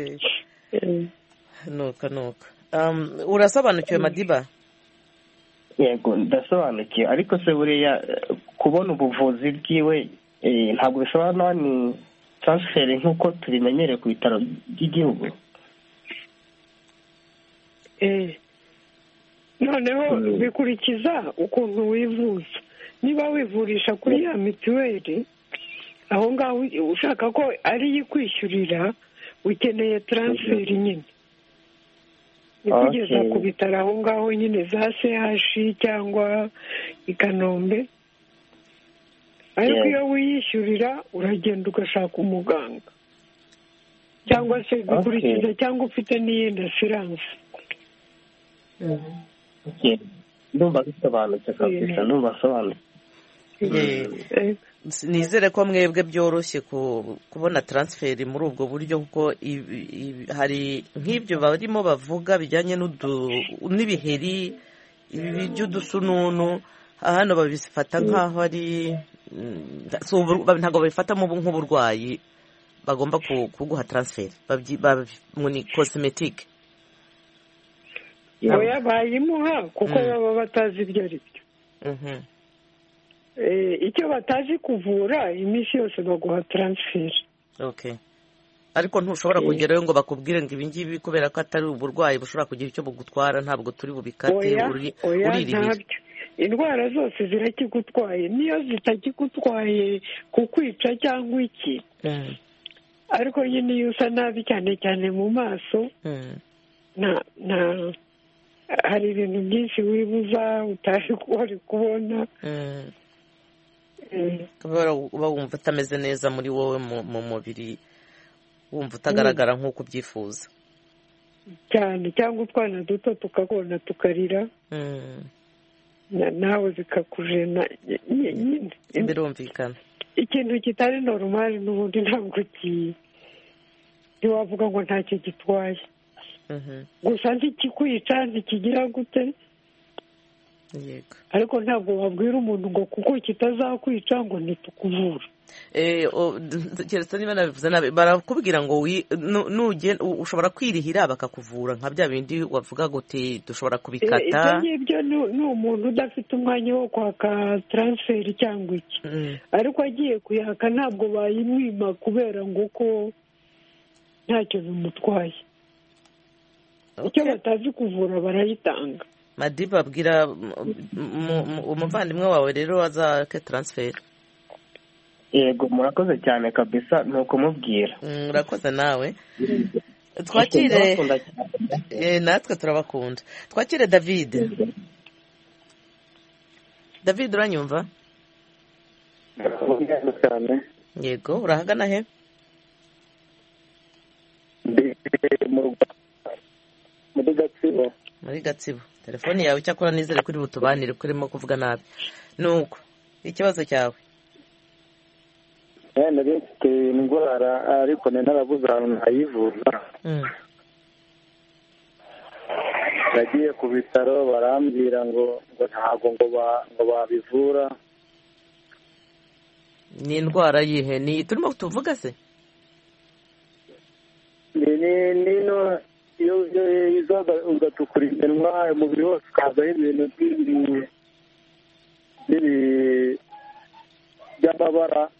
nuka nuka urasobanukiwe Madiba yego ndasobanukiwe ariko se buriya kubona ubuvuzi bwiwe ntabwo bisobanura ni transfert nk'uko tubimenyereye ku bitaro by'igihugu noneho bikurikiza ukuntu wivuza niba wivurisha kuri ya mituweli aho ngaho ushaka ko ariyo ikwishyurira ukeneye transfert nyine ni kugeza ku bitaro aho ngaho nyine za C H cyangwa i Kanombe ariko iyo wiyishyurira uragenda ugashaka umuganga cyangwa se bikurikiza cyangwa ufite n'iyindi assurance ndumva bisobanutse kabisa ndumva asobanutse nizere ko mwebwe byoroshye kubona transfert muri ubwo buryo kuko hari nk'ibyo barimo bavuga bijyanye n'ibiheri by'udusununu hano babifata nk'aho ari ntabwo babifata nk'uburwayi bagomba kuguha transfert ni cosmetic oya bayimuha kuko baba batazi ibyo ari byo icyo batazi kuvura iminsi yose baguha transfert ariko ntushobora kugerayo ngo bakubwire ngo ibingibi kubera ko atari uburwayi bushobora kugira icyo bugutwara ntabwo turi bubikate uririhira indwara zose zirakigutwaye niyo zitakigutwaye kukwica cyangwa iki ariko nyine iyo usa nabi cyane cyane mu maso hari ibintu byinshi wibuza utari wari kubona uba wumva utameze neza muri wowe mu mubiri wumva utagaragara nk'uko ubyifuza cyane cyangwa utwana duto tukabona tukarira nawe bikakujena nyine birumvikana ikintu kitari normal n'ubundi ntabwo ntiwavuga ngo ntacyo gitwaye gusa ntikikwica ntikigira gute ariko ntabwo wabwira umuntu ngo kuko kitazakwica ngo ntitukuvura keretse niba nabivuze nabi barakubwira ngo ushobora kwirihira bakakuvura nka bya bindi wavuga ngo dushobora kubikata ibyo ngibyo ni umuntu udafite umwanya wo kwaka transfert cyangwa iki ariko agiye kuyaka ntabwo bayimwima kubera ngo ko ntacyo bimutwaye icyo batazi kuvura barayitanga Madiba abwira umuvandimwe wawe rero azake transfert yego murakoze cyane kabisa ni ukumubwira murakoze nawe twakire natwe turabakunda twakire David David uranyumva yego urahagana he muri Gatsibo muri Gatsibo telefone yawe cyakora nizere kuri butubanire kurimo kuvuga nabi nuko ikibazo cyawe. nari mfite indwara ariko nari narabuze ahantu nayivuza. nagiye ku bitaro barambwira ngo ngo ntabwo ngo ngo babivura. Ni indwara yihe? Ni turimo tuvuga se? ni ni no iyo izo ugatukura iminwa umubiri wose ukazaho ibintu by'ibi by'amabara.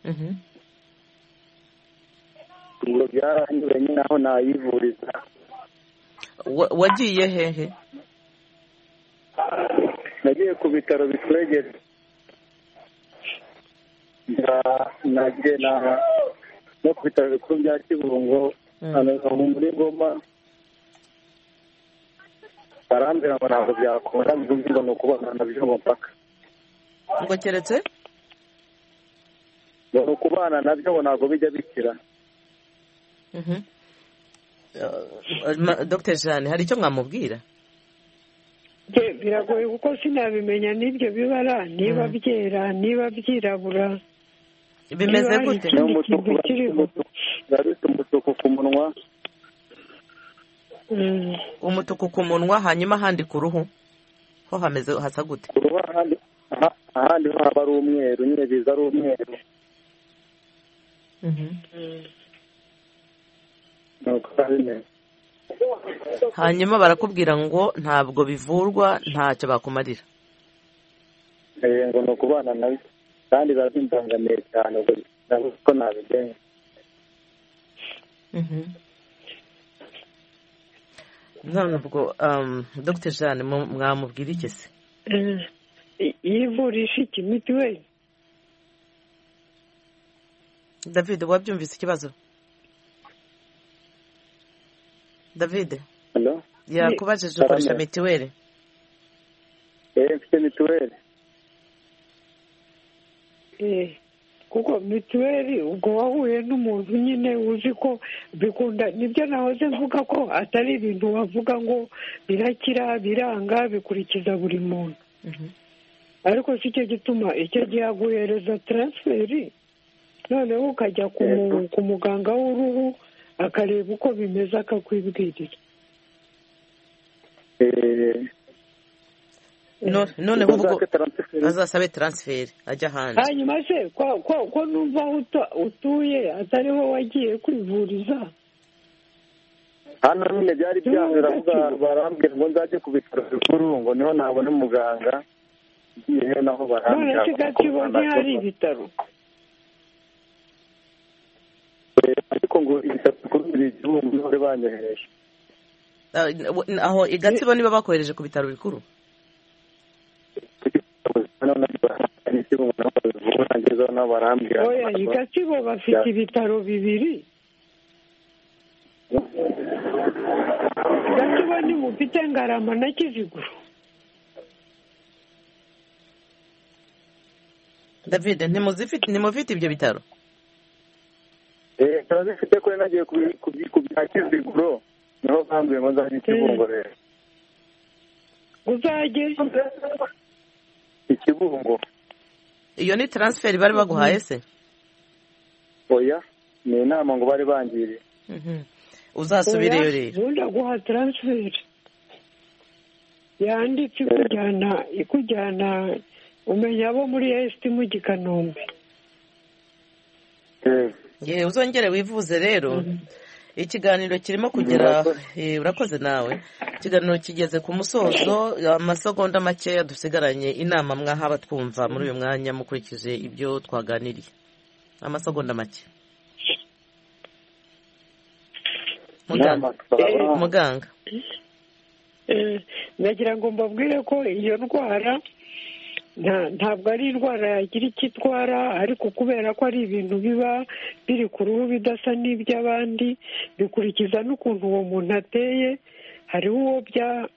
ngo byaranyure nyine aho nayivuriza. Wagiye hehe? nagiye ku bitaro bitwegere. nagiye no ku bitaro bikuru bya Kibungo hano muri Ngoma. barambwira ngo ntabwo byakora ngo ni ukubana nabyo mupaka. ngo keretse ngo ni ukubana nabyo ngo ntabwo bijya bikira. Dr Jeanne, hari icyo mwamubwira? biragoye kuko sinabimenya n'ibyo bibara, niba byera niba byirabura. Bimeze gute? Bifite umutuku ku munwa. Umutuku ku munwa, hanyuma ahandi ku ruhu ho hameze hasa gute? Ku ruhu ahandi ahandi haba ari umweru, nyine biza ari umweru. hanyuma barakubwira ngo ntabwo bivurwa, ntacyo bakumarira. eh ngo no kubana nabi kandi bazimbangamiye cyane ubwo ko nabigenye. none ubwo um Dr Jeanne mwamubwira iki se? yivurisha iki? mituweli? David, wabyumvise ikibazo? David, hello, yakubajije ukoresha mituweli? eh mfite mituweli. eh kuko mituweli ubwo wahuye n'umuntu nyine uzi ko bikunda, nibyo nahoze mvuga ko atari ibintu wavuga ngo birakira biranga bikurikiza buri muntu. ariko si cyo gituma icyo gihe aguhereza transferi, noneho ukajya ku muganga w'uruhu akareba uko bimeze akakwibwirira. noneho ubwo azasabe transferi ajya hanze. hanyuma se ko numva utuye atariho wagiye kwivuriza? hano nyine byari byabera barambwira ngo nzajye ku bitaro bikuru ngo niho nabona umuganga. ngiye naho barambwira none Gatsibo ntihari ibitaro? ariko ngo ibitaro bikuru biri Kibungo niho banyohereje. aho i Gatsibo niba bakohereje ku bitaro bikuru? oya, i Gatsibo bafite ibitaro bibiri. Gatsibo ni mufite Ngarama na Kiziguro. David, ntimuzifite ntimufite ibyo bitaro? eh turazifite ko nagiye ku bya Kiziguro niho bambwiye ngo nzajye Kibungo rero. uzajye Kibungo? iyo ni transfer bari baguhaye se? oya, ni inama ngo bari bangiriye. uzasubireyo rero. ubundi aguha transfer yanditse ikujyana ikujyana umenya abo muri est mu Gikanombe. ye uzongere wivuze rero. ikiganiro kirimo kugera, urakoze nawe. ikiganiro kigeze ku musozo, amasegonda makeya dusigaranye, inama mwahaba twumva muri uyu mwanya mukurikije ibyo twaganiriye. amasegonda make. muganga muganga nagira ngo mbabwire ko iyo ndwara ntabwo ari indwara yagira icyo itwara, ariko kubera ko ari ibintu biba biri ku ruhu bidasa n'iby'abandi, bikurikiza n'ukuntu uwo muntu ateye. hariho uwo bya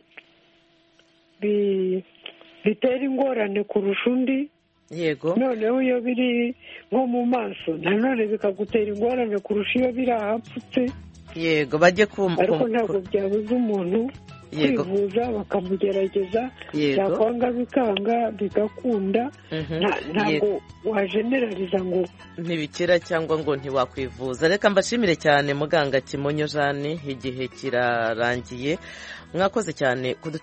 bitera ingorane kurusha undi. yego. noneho iyo biri nko mu maso nanone bikagutera ingorane kurusha iyo biri ahapfutse. yego, bajye kumva. ariko ntabwo byabuze umuntu kwivuza bakamugerageza byakwanga bikanga bigakunda ntabwo wajeneraliza ngo ntibikira cyangwa ngo ntiwakwivuza. reka mbashimire cyane muganga Kimonyo Jane, igihe kirarangiye, mwakoze cyane